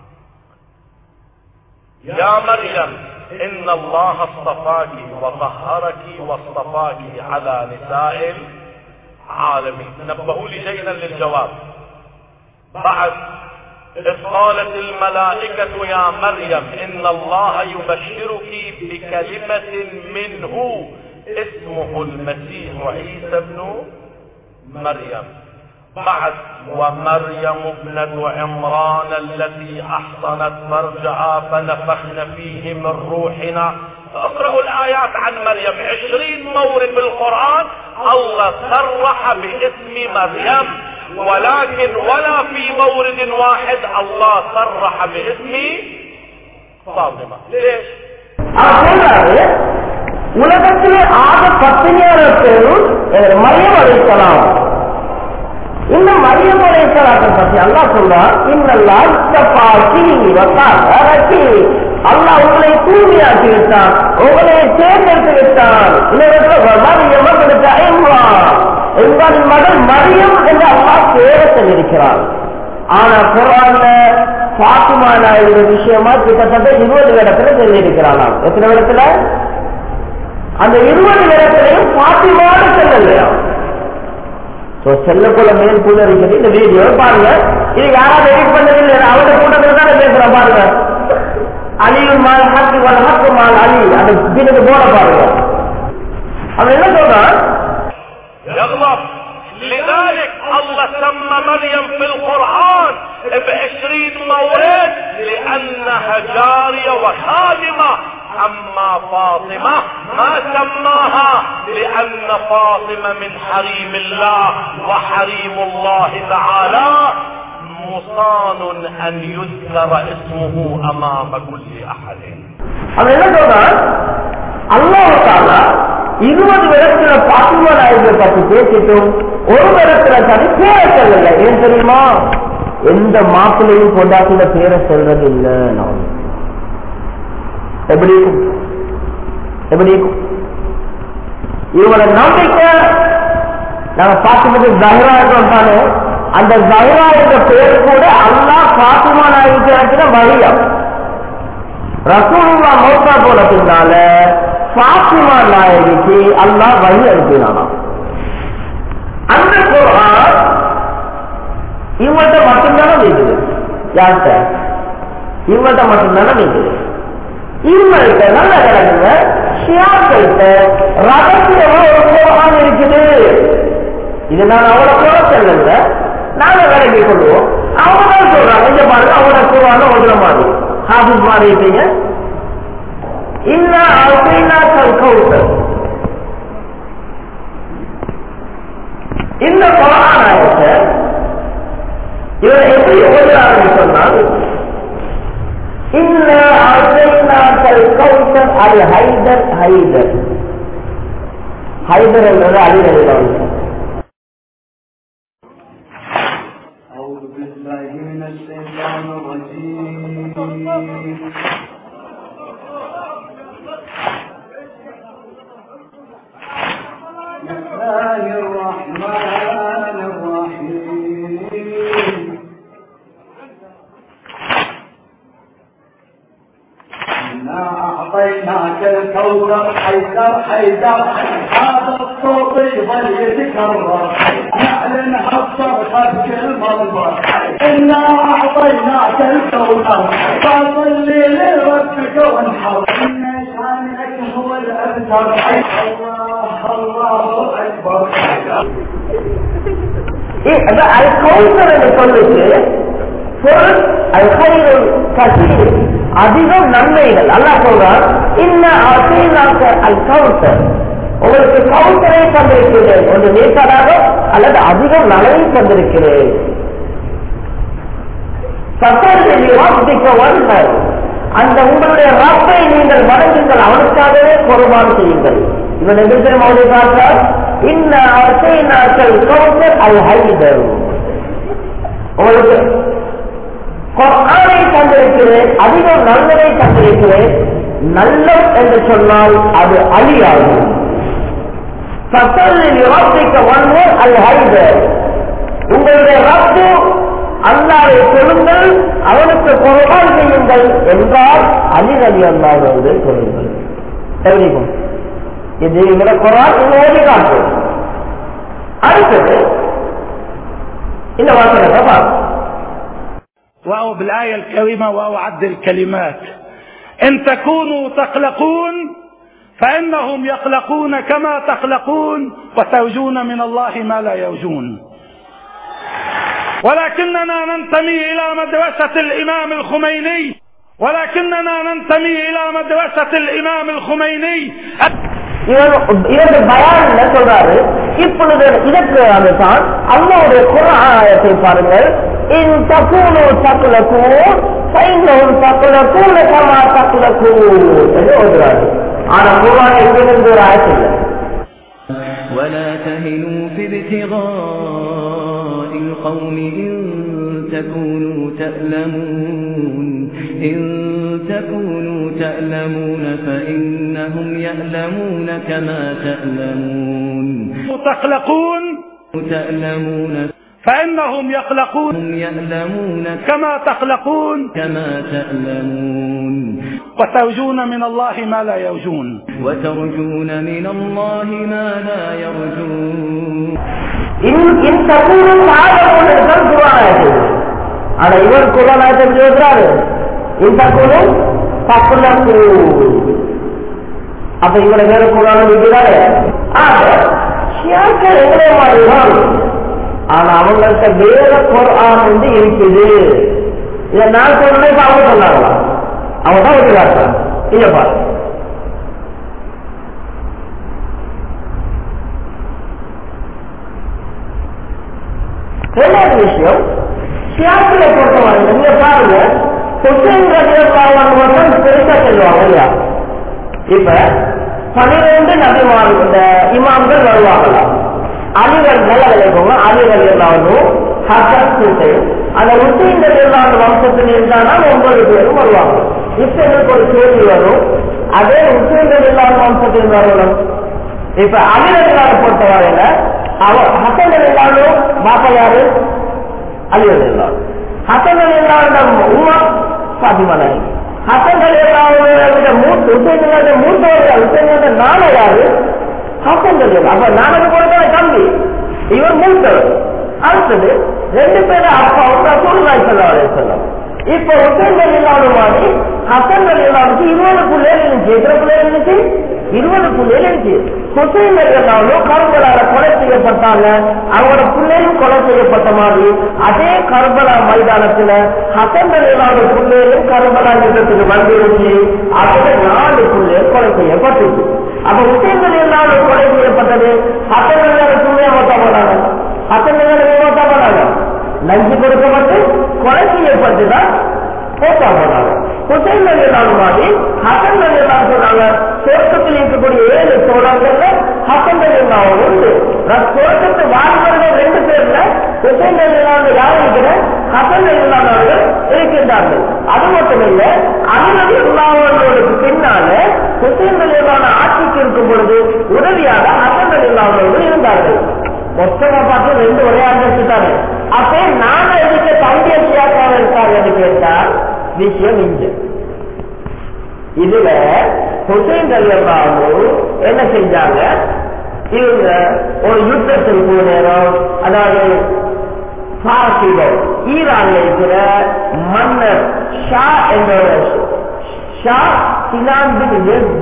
يا مريم إن الله اصطفاك وطهرك واصطفاك على نساء العالمين. نبهوا لي شيئا للجواب. بعد إذ قالت الملائكة يا مريم إن الله يبشرك بكلمة منه اسمه المسيح عيسى ابن مريم. بعد ومريم ابنة عمران التي أحصنت فرجها فنفخنا فيه من روحنا. فاقرأوا الآيات عن مريم عشرين مورد بالقرآن الله صرح باسم مريم، ولكن ولا في مورد واحد الله صرح باسم فاطمة. ليش؟ உலகத்திலே ஆக பத்தினியான பேரும் மரியம் அலைஹிஸ்ஸலாம். இந்த மரியம் அலைஹிஸ்ஸலாத்தை பற்றி அல்லாஹ் சொல்றார், இன்னல்லாஹ் இஸ்தஃபாகி வதஹரகி, அல்லாஹ் உங்களை தூய்மையாக்கி விட்டான், உங்களை தேர்ந்தெடுத்து விட்டான். மரியம் பின்த் இம்ரான், இம்ரானின் மகள் மரியம் என்று அல்லாஹ் பேரை சொல்லியிருக்கிறார். ஆனா குர்ஆன்ல பாத்திமா நாயுடைய விஷயமா கிட்டத்தட்ட இருபது இடத்துல சொல்லியிருக்கிறான். எத்தனை இடத்துல? அந்த இருபது இடத்திலையும் பாத்திமான்னு சொல்லலையா? செல்லக்குள்ள மேல் கூட இருக்கிறது. இந்த வீடியோ பாருங்க. இது யாராவது எடிட் பண்ணதில்லை, அவருடைய கூட்டத்தில் தானே பேசுறேன். பாருங்க, அலியும் மால் ஹக்கு வல் ஹக்கு மால் அலி, அந்த இதுக்கு போட பாருங்க. அவன் என்ன சொல்றான்? لذلك الله سمى مريم في القرآن بعشرين مورد لأنها جارية وخادمة. أما فاطمة ما سماها لأن فاطمة من حريم الله، وحريم الله تعالى مصان أن يذكر اسمه أمام كل أحد. الله تعالى இருபது வருஷத்துல பாத்திமா நாயகத்தை பற்றி பேசிட்டும் ஒரு வருஷத்துல தனி பேரை சொல்லல. ஏன் தெரியுமா? எந்த மாப்பிள்ளையும் கொண்டாட்டில பேரை சொல்றது இல்லை. நான் எப்படி எப்படி இவங்களோட நம்பிக்கை நாங்க பாத்திமது ஜஹ்ரா இருந்தாலே அந்த ஜஹ்ரா என்ற பேர் கூட அல்லாஹ் பாத்திமா நாயகத்தை மரியம். ரசூலுல்லாஹ் மௌத்தா போன பின்னால பாத்திமா நாயகிக்கு அல்லாஹ் வழி அனுப்பினானா. அந்த குர்ஆன் இவங்கள்ட்ட மட்டும்தானே இருக்குது. யார்கிட்ட? இவங்கள்ட்ட மட்டும்தானே இருக்குது. இவங்கள்ட்ட நல்ல கிடக்குங்க ஷியாக்கள்கிட்ட ரகசியமா ஒரு குர்ஆன் இருக்குது. இது நான் அவரை போல சொல்லல, நாங்க விலகி கொள்வோம். அவங்க தான் சொல்றாங்க, இங்க பாருங்க அவங்களோட குர்ஆன் ஒதுற மாதிரி ஹாஃபிஸ் மாதிரி இருப்பீங்க. إنا أعطيناك الكوثر. இந்த குர்ஆன் ஆயத்தை இவர் எப்படி ஓதுறாருன்னு சொன்னால், إنا أعطيناك الكوثر அது ஹைதர் ஹைதர் ஹைதர் என்பது அலி ரலியல்லாஹு அன்ஹு. أعوذ بالله من الشيطان الرجيم. بسم الله الرحمن الرحيم. إنا أعطيناك الكوثر حيدر حيدر هذا الصوت يظل يتكرر نعلن حصر خلق المنظر. إنا أعطيناك الكوثر فصل لربك وانحر إن شانك هو الأبتر. الله الله أكبر. அது கௌசர் என்று சொல்லுக்கு பொருள் அது கைகள் கசீர் அதிகம் நன்மைகள். அல்லாஹ் சொல்றார், இன்ன அசீனாக அல் கௌசர், உங்களுக்கு கௌசரை தந்திருக்கிறேன், ஒன்று நேசராக அல்லது அதிகம் நலனை தந்திருக்கிறேன். அந்த உங்களுடைய ரப்பை நீங்கள் வணங்குங்கள், அவனுக்காகவே குர்பான் செய்யுங்கள். இவன் எதிர்த்து மௌலிகார்கள் இன்ன அத்தைனாக்கள் கௌசர் அல் ஹைதர். உங்களுக்கு குர்ஆனை தந்திருக்கிறேன், அதிகம் நல்லதை தந்திருக்கிறேன். நல்லம் என்று சொன்னால் அது அழியாகும். அல் ஹைதர், உங்களுடைய ரப்பு அல்லாஹ்வை சொல்லுங்கள், அவனுக்கு குர்ஆன் செய்யுங்கள் என்றால் அலி ரலியல்லாஹு சொல்லுங்கள். தெரியும் இது இவர குர்ஆன் ஓதி காட்டும். அடுத்தது இந்த வாசகத்தை பார்ப்போம். واو بالآية الكريمة وأعد الكلمات إن تكونوا تقلقون فإنهم يقلقون كما تقلقون وترجون من الله ما لا يرجون. ولكننا ننتمي إلى مدرسة الإمام الخميني ولكننا ننتمي إلى مدرسة الإمام الخميني. இரண்டு பயான்ல சொல்றாரு. இப்பொழுது இதற்கு அதுதான் அல்லாஹ்வுடைய குர்ஆன் ஆயத்தை பாருங்கள். இன் தகூனு தக்லகூன் ஃபைன்னஹும் தக்லகூன கமா தக்லகூன் என்று ஓதுறாரு. ஆனா குர்ஆன் எங்கிருந்து ஒரு ஆயத்து இல்லை. ولا تهنوا في ابتغاء القوم إن تكونوا تألمون إن تكونوا تألمون فإنهم يألمون كما تألمون تقلقون تألمون فإنهم يقلقون يألمون كما تقلقون كما تألمون وترجون من الله ما لا يرجون وترجون من الله ما لا يرجون. إن إن تكونوا تعلمون القرآن على إيمان القرآن هذا الجواب. إن تكونوا تقلقون. அப்ப இவரை வேற குர்ஆன் இருக்கிறாரு. ஆக ஷியாக்கள் எங்களை மாறிதான். ஆனா அவங்கள்ட்ட வேற குர்ஆன் வந்து இருக்குது. இதை நான் சொன்னேன், அவங்க சொன்னாங்களா? அவங்க தான் இருக்கிறார்கள். இல்லப்பா ரெண்டாவது விஷயம், ஷியாக்களை பொறுத்தவரை நீங்க பாருங்க, ஹுசைன் ரலியல்லாஹு அன்ஹு பெருசா சொல்லுவாங்க இல்லையா? இப்ப பன்னிரண்டு நபிமார்கள் இந்த இமாம்கள் வருவாங்களா? அலிகள் நல்ல விளைவோங்க. அலி ரலியல்லாஹு அன்ஹு, ஹசன், ஹுசைன். அந்த ஹுசைன் ரலியல்லாஹு அன்ஹு வம்சத்தில் இருந்தானா ஒன்பது பேரும் வருவாங்க. இப்ப எனக்கு ஒரு கேள்வி வரும், அதே ஹுசைன் ரலியல்லாஹு அன்ஹு வம்சத்தில் வரணும். இப்ப அலி ரலியல்லாஹு பொறுத்தவரையில அவர் ஹசன் ரலியல்லாஹு அன்ஹு பாப்பா யாரு? அலி ரலியல்லாஹு அன்ஹு. ஹசன் ரலியல்லாஹு அன்ஹு உம்மா ஃபாத்திமா நாயகி. ஹசன் ரலியல்லாஹு அன்ஹு மூத்த ஹுசைன் ரலியல்லாஹு அன்ஹு மூத்தவர்கள். ஹுசைன் ரலியல்லாஹு அன்ஹு நானா யாரு? ஹசன் ரலியல்லாஹு அன்ஹு. அப்ப நானுக்கு போறதான தம்பி, இவர் மூத்தவர். அடுத்தது ரெண்டு பேரும் அப்பாவும் ரசூலுல்லாஹி ஸல்லல்லாஹு அலைஹி வஸல்லம். இப்ப ஹுசைன் ரலியல்லாஹு அன்ஹு மாதிரி ஹசன் ரலியல்லாஹு அன்ஹு இருபது பிள்ளைகள் இருந்துச்சு. எத்தனை பிள்ளைகள் இருந்துச்சு? இருபது பிள்ளைகள் இருந்துச்சு. ஹுசைன் ரலியல்லாஹு அன்ஹு கர்பலால கொலை செய்யப்பட்டாங்க. அவரோட பிள்ளையும் கொலை செய்யப்பட்ட மாதிரி அதே கர்பலா மைதானத்துல ஹசன் ரலியல்லாஹு அன்ஹு பிள்ளையும் கர்பலா யுத்தத்துக்கு வந்துருச்சு. அதோட நாலு பிள்ளைகள் கொலை செய்யப்பட்டுச்சு. அப்ப ஹுசைன் ரலியல்லாஹு அன்ஹு கொலை செய்யப்பட்டது ஹசன் ரலியல்லாஹு அன்ஹு பிள்ளைய மொத்தம் போனாங்க. ஹசன் ரலியல்லாஹு அன்ஹு மொத்தம் போனாங்க. நஞ்சு கொடுக்கப்பட்டு கொலை செய்யப்பட்டுதான் போட்டா போனாங்க. ஹுசைன் ரலியல்லாஹு அன்ஹு மாதிரி ஹசன் ரலியல்லாஹு அன்ஹு சொன்னாங்க, சொர்க்கத்தில் இருக்கக்கூடிய ஏழு தோழர்கள்ல ஹசன் ரலியல்லாஹு அன்ஹு உண்டு. சொர்க்கத்து வாலிபர்கள் ரெண்டு பேர்ல ஹுசைன் ரலியல்லாஹு அன்ஹு யார் இருக்கிற? ஹசன் ரலியல்லாஹு அன்ஹு இருக்கின்றார்கள். அது மட்டும் இல்ல, அலி ரலியல்லாஹு அன்ஹுவுக்கு பின்னால ஹுசைன் ரலியல்லாஹு அன்ஹு ஆட்சிக்கு இருக்கும் பொழுது உதவியாக ஹசன் ரலியல்லாஹு அன்ஹு இருந்தார்கள். மொத்தமா பார்த்து ரெண்டு ஒரே ஆண்டுட்டாரு. அப்ப நான எதுக்கு தம்பிய சியாக்காக இருக்காரு என்று கேட்டால் விஷயம் இங்க இதுல ஹுசைன் ரலியல்லாஹு அன்ஹு என்ன செஞ்சாங்க? இவங்க ஒரு யுத்தத்தில் போன நேரம், அதாவது பாரசீகம் ஈரான்ல இருக்கிற மன்னர் ஷா என்ற ஷா சினான் பின்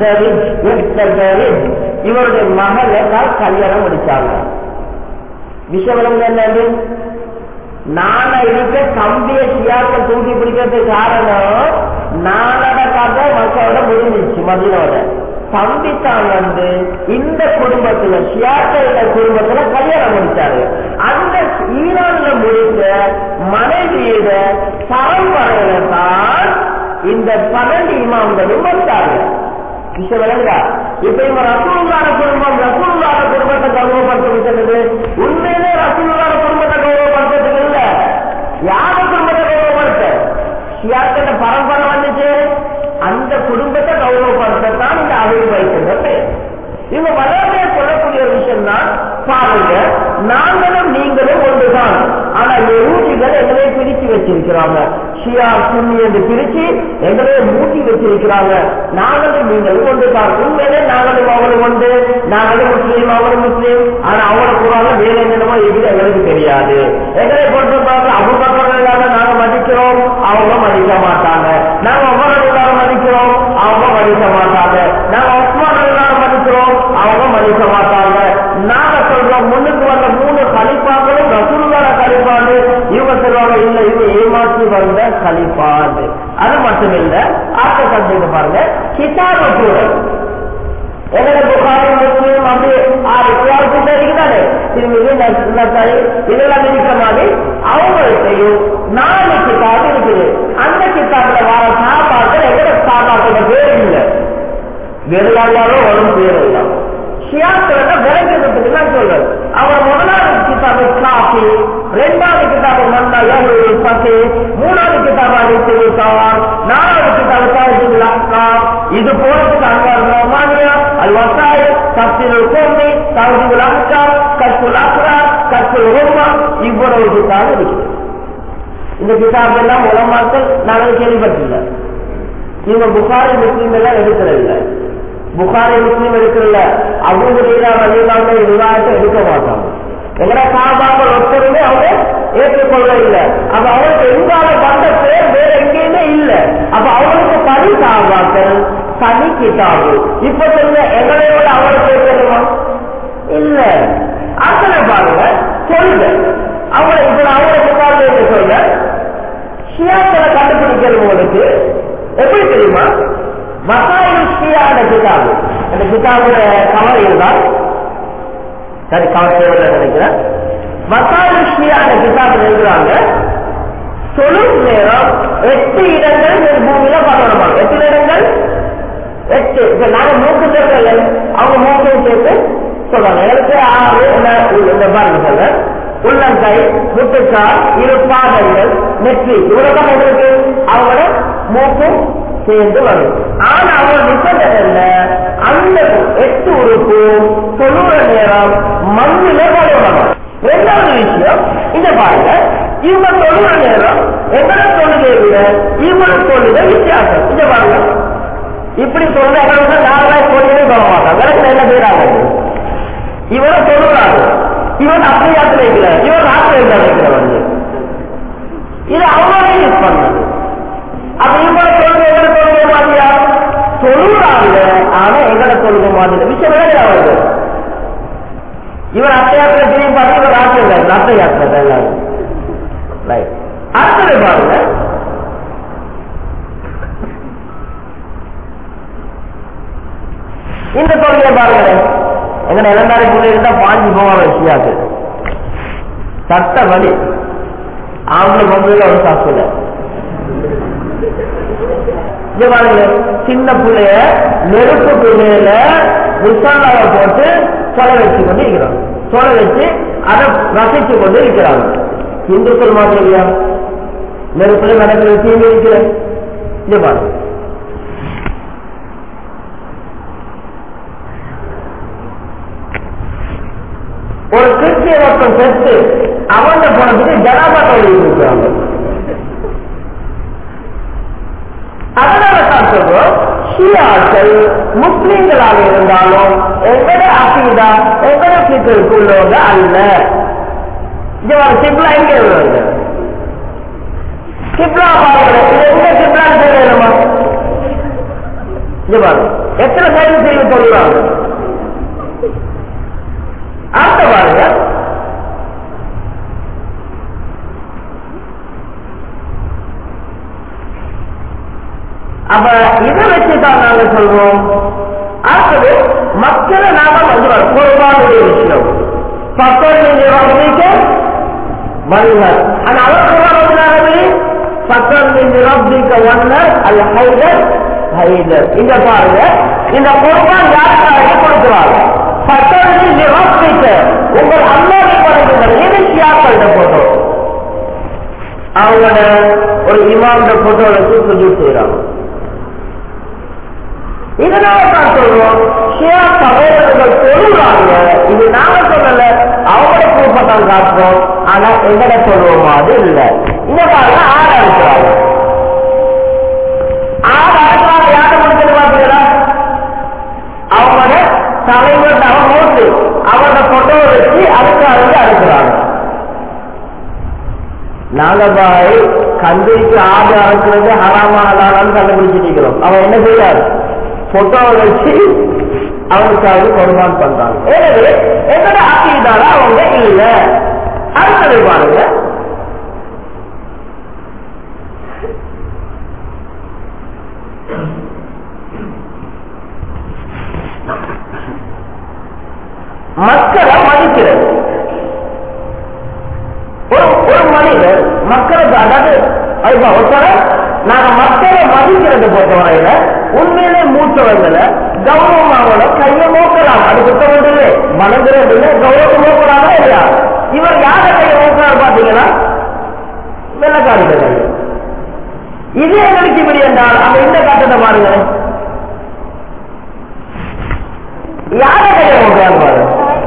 யஸ்தரித் இவருடைய மகளை தான் கல்யாணம் முடிச்சாங்க. விஷயம் என்னது? நான இருக்க தம்பிய சியாக்கள் தூக்கி பிடிக்கிறதுக்கு காரணம் நானோட கதை மக்களோட முடிஞ்சிச்சு. மதினோட தம்பித்தான் வந்து இந்த குடும்பத்துல ஷியாக்களோட குடும்பத்துல கல்யாணம் முடிச்சாரு. அந்த ஈரான்ல முடித்த மனைவியோட பரம்பரையில தான் இந்த பன்னெண்டு இமாம்களும் வந்தாங்க. விஷயம் விளங்குதா? இப்ப இவங்க ரசூலுல்லாஹ் குடும்பம் ரசூலுல்லாஹ் குடும்பத்தை கௌரவப்படுத்த விட்டது பாருங்க, நாங்களும் நீங்களும் ஒன்றுதான். ஆனா யஹூதிகள் எங்களை பிரிச்சு வச்சிருக்கிறாங்க. ஷியா சுன்னி என்று பிரிச்சு எங்களை மூட்டி வச்சிருக்கிறாங்க. நாங்களும் நீங்களும் ஒன்றுதான். உண்மையிலே நாங்களும் அவரும் ஒன்று, நாங்களும் முஸ்லீம் அவரும் முஸ்லீம். ஆனா அவரை கூறாங்க வேற என்னமோ இது எங்களுக்கு தெரியாது. எங்களை பொறுத்த பார்த்து அபூபக்கர் நாங்க மதிக்கிறோம், அவங்க மதிக்க மாட்டாங்க. நாங்க உமர் எல்லாரும் மதிக்கிறோம், அவங்க மதிக்க மாட்டாங்க. நாங்க உஸ்மான் எல்லாரும் மதிக்கிறோம், அவங்க மதிக்க மாட்டாங்க. நாங்க சொல்றோம் முன்னுக்கு வந்த மூணு கலிப்பாக்களும் ரசூலுல்லாஹ் கலிப்பாடு. இவங்க சொல்றாங்க இல்ல, இவங்க ஏமாற்றி வந்த கலிப்பாடு. அது மட்டும் இல்ல, ஆக்க சப்ஜெக்ட் பாருங்க, கிதாப கூட எங்களை புகாரி முஸ்லீம் அப்படி ஆறு கிட்ட இருக்குதானே, திரும்பி நசாயி இதெல்லாம் இருக்கிற மாதிரி அவங்கள்ட்டையும் நாலு கிதாபு இருக்குது. அந்த கிதாபுல வர சாப்பாக்கள் எங்களை சாப்பாட்டோட பேர் இல்லை, வெறும் வரும் பேர் இல்லை. ஷியாக்களை விளக்கிறதுக்கு தான் சொல்றது. அவர் முதலாவது கிதாபு காஃபி, ரெண்டாவது கிதாபு மன்னா பசி, மூணாவது கிதாபு அடித்திருக்கார், நாலாவது கிதாபு தாஜுல் அஹ்காம். இது போல அன்வார் ரஹ்மானியா, அல் வசாய், தஃசீருல் குர்னி, தாஜுல் அஹ்காம், கஷ்ஃபுல் அஸ்ரார், கஷ்ஃபுல் உம்மா, இவ்வளவு கிதாபு இருக்குது. இந்த கிதாபு எல்லாம் உலமாக்கள் நாங்கள் கேள்விப்பட்டில்லை. இவங்க புகாரி முஸ்லீம் எல்லாம் எடுக்கிறதில்லை. புகாரி முஸ்லீம் எடுக்கல, அபூ ஹுரைரா ரலியல்லாஹு அன்ஹு ரிவாயத்தை எடுக்க மாட்டாங்க. எங்கட சஹாபாக்கள் ஒருத்தருமே அவங்க ஏற்றுக்கொள்ள இல்லை. அப்ப அவருக்கு எங்கால வந்த பேர் வேற எங்கேயுமே இல்லை. அப்ப அவருக்கு தனி சஹாபாக்கள், தனி கிதாபு. இப்ப சொல்லுங்க, எங்களையோட அவரை பேசணுமா? இல்ல. அத்தனை பாருங்க சொல்லுங்க, அவங்களை இப்ப அவரை கிதாபு என்று சொல்ல ஷியாக்களை கண்டுபிடிக்கிறது உங்களுக்கு எப்படி தெரியுமா? மசாயில் ஷியாட கிதாபு, அந்த கிதாபுல கவர் இருந்தால் சரி, கவர் தேவையில்லை நினைக்கிறேன். மசாயில் ஷியாட கிதாபு எழுதுறாங்க, தொழும் நேரம் எட்டு இடங்கள் பூமியில பார்க்கணும். எத்தனை இடங்கள்? எட்டு. இப்ப நாங்க மூக்கு சேர்க்கல, அவங்க மூக்கையும் சேர்த்து சொல்றாங்க. எனக்கு ஆறு இந்த பாருங்க சொல்ற, உள்ளங்கை, முட்டுக்கால், இரு பாதங்கள், நெற்றி, இவ்வளவுதான் எங்களுக்கு அவங்களோட மூக்கும் சேர்ந்து வரும். ஆனா அவங்க நிபந்தனை அந்த எட்டு உறுப்பு தொழுற நேரம் மண்ணில வரும். இரண்டாவது விஷயம் இந்த பாருங்க, இவங்க தொழுற நேரம் எங்களை தொழுகை விட இவங்க தொழுகை வித்தியாசம். இந்த பாருங்க, இப்படி சொல்ற எங்களுக்கு நாலாயிரம் கோடியே போக மாட்டாங்க. விளக்கு என்ன செய்யறாங்க? இவரை தொழுறாங்க, இவன் அப்படியாத்துல வைக்கல, இவன் நாட்டு வைக்கிறவங்க. இது அவங்களே யூஸ் பண்ணது. அப்ப இவங்களை தொழுகை எங்களை தொழுகை மாதிரியா தொழுறாங்க, ஆனா எங்களை தொழுகை மாதிரி விஷயம் வேற வருது. இவர் அத்தையாத்திரை திரும்பி பார்த்து இவர் நாட்டு இல்லை, நாட்டை யாத்திரை எல்லாரும் அடுத்தது பாருங்க. இந்த தொழிலை பாருங்களேன், எங்க இளந்தாரி பிள்ளை இருந்தா பாஞ்சு போவாங்க விஷயாக்கு சட்ட வழி ஆம்பளை பொம்பளை ஒரு சாப்பிட பாருங்க. சின்ன பிள்ளைய நெருப்பு பிள்ளையில முசாலாவை போட்டு சொலை வச்சு கொண்டு இருக்கிறாங்க, சொலை வச்சு அதை ரசிச்சு கொண்டு இருக்கிறாங்க. இந்துக்கள் மாதிரியா நெருப்புல நடக்கிற தீமை இருக்கிற இது பாருங்க. ஒரு கிறிஸ்டிய ஒருத்தன் செத்து அவன் போனதுக்கு ஜனாபா தொழில் இருக்கிறாங்க. அதனால தான் சொல்றோம், ஷியாக்கள் முஸ்லிம்களாக இருந்தாலும் எங்கட அகீதா எங்கட பிக்ருக்குள்ளவங்க அல்ல. கிப்லா எங்க வருவாங்க? கிப்லா பாருங்க, இது எங்க கிப்லான்னு தெரியணுமா? இது பாருங்க, எத்தனை சைடு செய்ய சொல்லுவாங்க. அடுத்த பாருங்க, அப்ப இதை வச்சுதான் நாங்க சொல்றோம். அடுத்தது மக்களை நாம வந்து குறைபாடுடைய விஷயம் பக்கம் வல்லர். ஆனா அவர் குறைபாடு பக்கம் நிரப்பிக்க வல்லர் அல்ல ஹைதர் ஹைதர். இங்க பாருங்க, இந்த குறைபாடு யாருக்காக கொடுக்கிறாங்க? பக்கம் நிரப்பிக்க உங்கள் அல்லாவை படைக்கிற ஷியாக்கள போட்டோ, அவங்களோட ஒரு இமாமோட போட்டோ வச்சு சுஜூத் செய்யறாங்க. இதனால தான் சொல்றோம், ஷியா சகோதரர்கள் சொல்றாங்க, இது நாங்க சொல்லல, எங்கட சொல்லுவோமா அது இல்ல. இந்த பாருங்க ஆடு அறுக்கிறாங்க. ஆடு அறுக்கிறாங்க யாரை முடிச்சது பாத்தீங்களா? அவங்களோட தலைவர் அவன் மூட்டு அவனோட போட்டோ வச்சு அறுக்கிறாங்க அறுக்கிறாங்க. நாங்க பாய் கந்திரிக்கு ஆடு அறுக்கிறது ஹராமானதானு கண்டுபிடிச்சிருக்கிறோம். அவன் என்ன செய்யறாரு? போட்டோ வச்சு அவனுக்காக குர்பான் பண்றாங்க. எனவே எங்கட ஆக்கிதால அவங்க இல்ல. அடுத்தது பாருங்க, மக்களை மதிக்கிறது. ஒரு ஒரு மனிதர் மக்களுக்கு, அதாவது ஒருத்தர நாங்க மக்களை மதிக்கிறது பொறுத்தவரையில உண்மையிலே மூத்தவர்களை கௌரவமாவோட கையை மோக்கலாம். அது குற்றம் இல்லை, மனதில் இல்லை, கௌரவம் மோக்கலாமா இல்லையா? இவர் யார கையை மோக்கிறார் பாத்தீங்கன்னா வெள்ளக்காரிட கை. இது எங்களுக்கு இப்படி என்றால் அந்த இந்த காட்டத்தை பாருங்க, யார கையை மோக்கிறார் பாருங்க.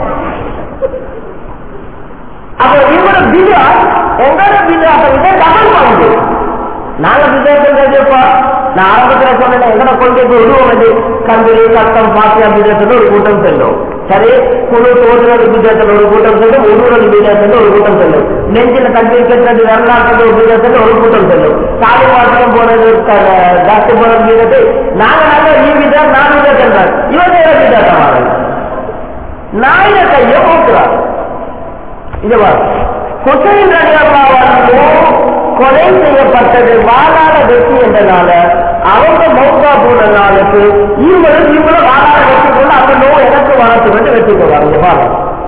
அப்ப இவரோட பிஜா எங்களோட பிஜாத்தை விட டபுள் வாங்குது. நாங்க பிஜா நான் ஆரம்பத்தில் சொன்ன எங்கட கொள்கைக்கு உருவம் வந்து கல்வி சட்டம் பாத்தியா பீஜத்தில் ஒரு கூட்டம் செல்லும். சரி, குழு தோன்றுறது பீஜத்தில் ஒரு கூட்டம் செல்லும், உருவது பீஜத்தில் ஒரு கூட்டம் செல்லும், நெஞ்சில கல்வி கட்டுறது வரலாற்று ஒரு பீஜத்தில் ஒரு கூட்டம் செல்லும், சாலை வாசகம் போனது ஜாஸ்தி போன பீஜத்தை நாங்க நாங்க ஈ பீஜா நான் பீஜா செல்றாங்க. இவன் வேற பீஜா தான் நாயின கையை போக்குறாங்க. இது ஹுசைன் ரலியல்லாஹு கொலை செய்யப்பட்டது வாழாத வெற்றி என்றனால அவங்க மௌத்தா போன நாளுக்கு இவங்களும் இவங்களும் வாழாத வெற்றி கொண்டு அந்த நோய் எனக்கு வளர்த்து கொண்டு வெற்றி கொள்வாங்க.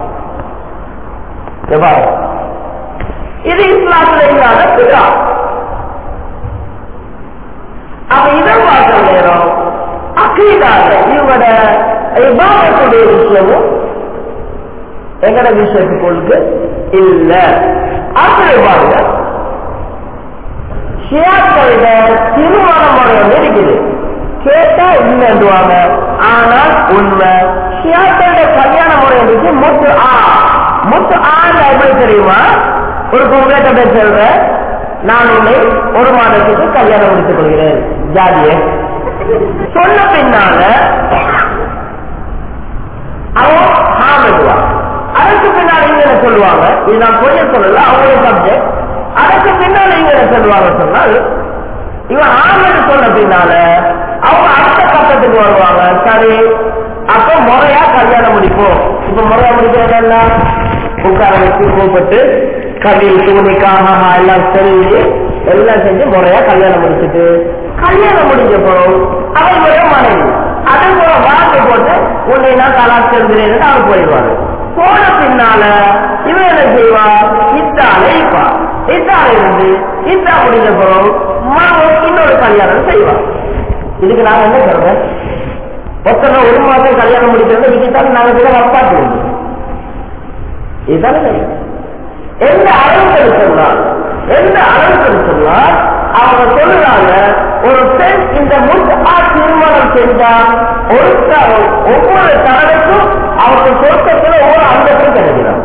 இது இஸ்லாத்துல இல்லாத பிதா. அப்ப இதை பார்க்கிற நேரம் அக்கீதால இவங்களோட இபாதத்துடைய விஷயமும் எங்கட விஷயத்துக்கு இல்ல. அப்படி பாருங்க, ஷியாக்களிட திருமண முறை வந்து இருக்குது. கேட்டா இல்லைன்றுவாங்க, ஆனால் உண்மை. ஷியாக்களிட கல்யாண முறை இருந்துச்சு முத்து ஆ. முத்து ஆண்டு எப்படி தெரியுமா? ஒரு பொங்கலை சொல்ற, நான் உன்னை ஒரு மாதத்துக்கு கல்யாணம் முடித்துக் கொள்கிறேன் ஜாதிய சொன்ன பின்னால அவன் ஹாமிடுவான். அதுக்கு பின்னால இங்க சொல்லுவாங்க, இது நான் கொஞ்சம் சொல்லல, அவங்களுடைய சப்ஜெக்ட். அதுக்கு பின்னால இங்க சொல்லுவாங்க சொன்னால் இவன் ஆமென்னு சொன்ன பின்னால அவங்க அடுத்த கட்டத்துக்கு வருவாங்க. சரி, அப்ப முறையா கல்யாணம் முடிப்போம். இப்ப முறையா முடிக்கிறதா உட்கார வச்சு கூப்பிட்டு கவி துணிக்காக எல்லாம் செஞ்சு எல்லாம் செஞ்சு முறையா கல்யாணம் முடிச்சுட்டு கல்யாணம் முடிஞ்ச போறோம் அவங்களுடைய மனைவி அதே போல வாழ்க்கை போட்டு உன்னை நான் தலாக் செஞ்சுறேன்னு அவன் போயிடுவாரு. போன பின்னால இவன் என்ன செய்வா? இத்தால இருப்பா. இத்தால இருந்து இத்தா முடிஞ்ச போறோம் இன்னொரு கல்யாணம் செய்வான். இதுக்கு நாங்க என்ன சொல்றேன்? ஒருத்தர ஒரு மாதம் கல்யாணம் முடிக்கிறது இதுதான் நாங்க கூட அப்பாட்டு இதுதானே தெரியும். எந்த அளவுக்கு சொன்னால் எந்த அளவுக்கு சொன்னால் அவங்க சொல்றாங்க, ஒரு பெண் இந்த முத்தா திருமணம் செஞ்சா ஒரு ஒவ்வொரு தடவைக்கும் அவங்க சொர்க்கத்துல ஒவ்வொரு அந்தஸ்தும் கிடைக்கிறாங்க.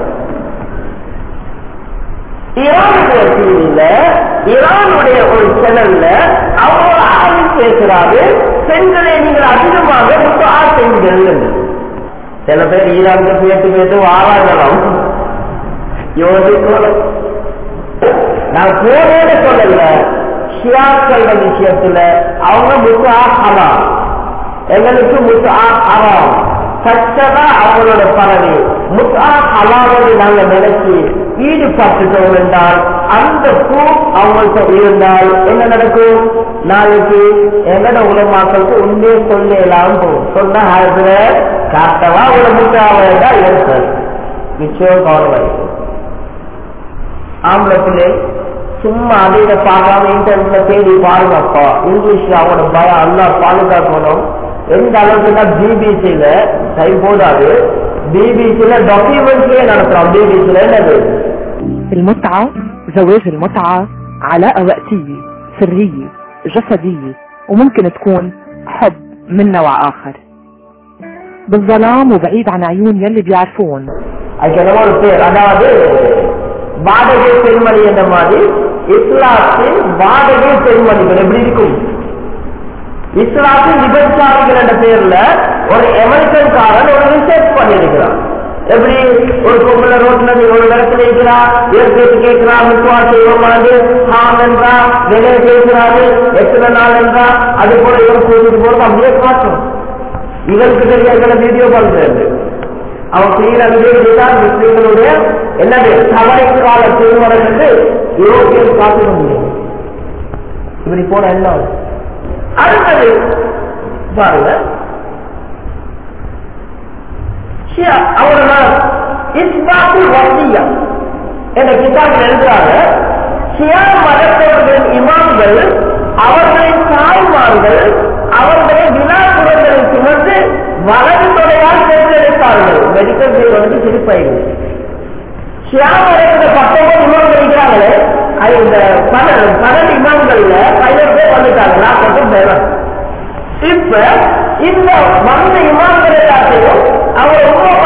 ஈரானுடைய டிவியில ஈரானுடைய ஒரு சேனல்ல அவங்க ஆய்வு பேசுறாரு, பெண்களை நீங்கள் அதிகமாக முத்தா செய்யுங்கள். சில பேர் ஈரானுக்கு பேட்டு பேட்டு வாராங்கலாம் யோசிக்கணும். நான் போனேன்னு சொல்லல, ஷியாக்கள விஷயத்துல அவங்க முத்தா ஹராம், எங்களுக்கு முத்தா ஹராம் சச்சதா அவங்களோட பரவி முத்தா ஹலாவை நாங்க நினைச்சு ஈடுபட்டுட்டோம் என்றால் அந்த பூ அவங்கள்ட்ட இருந்தால் என்ன நடக்கும்? நாளைக்கு எங்கட உலமாக்களுக்கு உண்மையை சொல்லலாம் போகும். சொன்ன காட்டவா ஒரு முட்டாவதா இருக்காது நிச்சயம் கவனம். ஆம்பளை பிள்ளை சும்மா அதை பார்க்காம இன்டர்நெட்ல தேடி பாருங்கப்பா. இங்கிலீஷ்ல அவனோட பயம் அல்லா பாதுகாக்கணும். எந்த அளவுக்குன்னா பிபிசியில டைம் போதாது, பிபிசியில டாக்குமெண்ட்லயே நடத்துறோம். பிபிசியில என்னது المتعة زواج المتعة علاقة وقتية سرية جسدية وممكن تكون حب من نوع آخر بالظلام وبعيد عن عيون يلي بيعرفون. அதாவது வாடகை பெண்மணி என்ற மாதிரி இஸ்லாத்தின் வாடகை பெண்மணிகள் எப்படி இருக்கும்? இஸ்லாத்தின் விபச்சாரிகள் என்ற பெயர்ல ஒரு அமெரிக்கன் காரன் ஒரு ரிசர்ச் பண்ணிருக்கிறான். எப்படி ஒரு பொம்பளை ரோட்ல ஒரு இடத்துல இருக்கிறா, ஏற்பேட்டு கேட்கிறா, முக்குவார் செய்வோமாண்டு ஹாம் என்றா, வெளியே பேசுறாரு, எத்தனை நாள் என்றா, அது போல இவர் கூட்டிட்டு போறது அப்படியே காட்டும். இவருக்கு தெரிய வீடியோ பண்றது அவன் செய்யற வீடியோதான் முஸ்லீம்களுடைய என்னது தவறை கால திருமணம் என்று யோகியம் காட்ட முடியும். இப்படி போன என்ன அடுத்தது பாருங்க, அவர்கள் இஸ்பாத்து வசியா என்ற கிதாபில் எழுதுறாங்க. ஷியா மதத்தவர்களின் இமாம்கள் அவர்களின் தாய்மார்கள் அவர்களை வினாப்புறங்களை சுமந்து வலது தொடையால் தேர்ந்தெடுத்தார்கள். மெடிக்கல் பேர் வந்து சிரிப்பாயிருக்கு. ஷியா மதத்தை பத்தொன்பது இமாம்கள் இருக்கிறாங்களே, இந்த பன்னெண்டு இமாம்கள்ல பதினெட்டு பேர் வந்துட்டாங்க. நாற்பது பேர். இப்ப இந்த வந்த இமாம்கள் எல்லாத்தையும் அவர்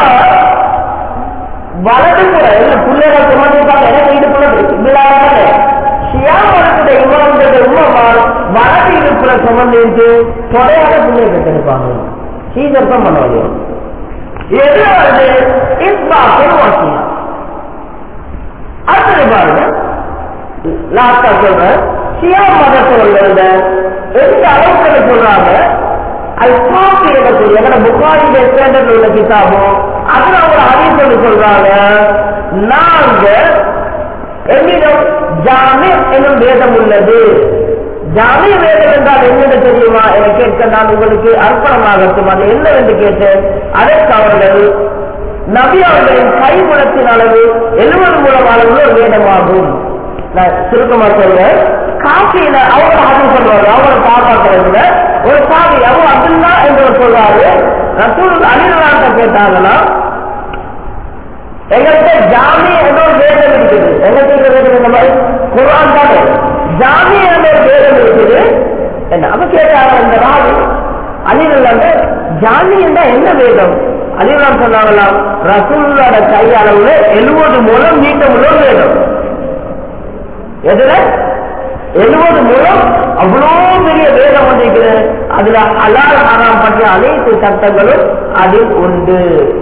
வலது புற பிள்ளைகள் சுமந்துட்டாங்க. எனக்கு இடுப்புல விழாவாங்க ஷியா மதத்துடைய இமாம்களுடைய உமாமால் வலது இடுப்புல சுமந்து தொடையாக பிள்ளை பெற்றிருப்பாங்க. சீதர்த்தம் பண்ணுவாங்க. எது வந்து இஸ்பாத்தின் வாசியா. அடுத்தது பாருங்க, லாஸ்டா சொல்ற ஷியா மதத்தவர்கள எந்த அளவுக்கு சொல்றாங்க, அல்பாத்தி சொல்லி எங்கட புகாரில ஸ்டாண்டர்ட் உள்ள கிதாபும் அதுல அவங்க ஹதீஸ் சொல்றாங்க, நாங்க என்னிடம் ஜாமி என்னும் வேதம் உள்ளது. ஜாமி வேதம் என்றால் என்னென்னு தெரியுமா என கேட்க நான் உங்களுக்கு அர்ப்பணமாகட்டும். அது என்னவென்று கேட்டேன். அதற்கு அவர்கள் நபி அவர்களின் கைமுளத்தின் அளவு எழுபது மூலம் அளவு ஒரு வேதமாகும். நான் சுருக்கமா சொல்றேன். காசியில அவங்க ஹதீஸ் சொல்றாரு, அவங்க பாப்பாக்கிறதுல ஒரு சாவி அபு அப்துல்லா என்று சொல்றாரு. ரசூல் அலிரலான்ட்ட கேட்டாங்கன்னா எங்கள்கிட்ட ஜாமி என்ற ஒரு வேதம் இருக்குது. எங்கள்கிட்ட வேதம் இந்த மாதிரி குர்ஆன் தானே, ஜாமி என்ற ஒரு வேதம் இருக்குது என்ன அப்ப கேட்டாங்க. இந்த ராவி அலிரலான்ட்ட ஜாமி என்றா என்ன வேதம்? அலிரலான் சொன்னாங்களாம், ரசூலோட கை அளவுல எழுபது மூலம் நீட்டம் உள்ள வேதம். எதுல எழுபது மூலம் அவ்வளோ பெரிய வேதம் வந்திருக்கிறது. அதுல ஹலால் ஹராம் பற்றிய அனைத்து சட்டங்களும் அதில் உண்டு.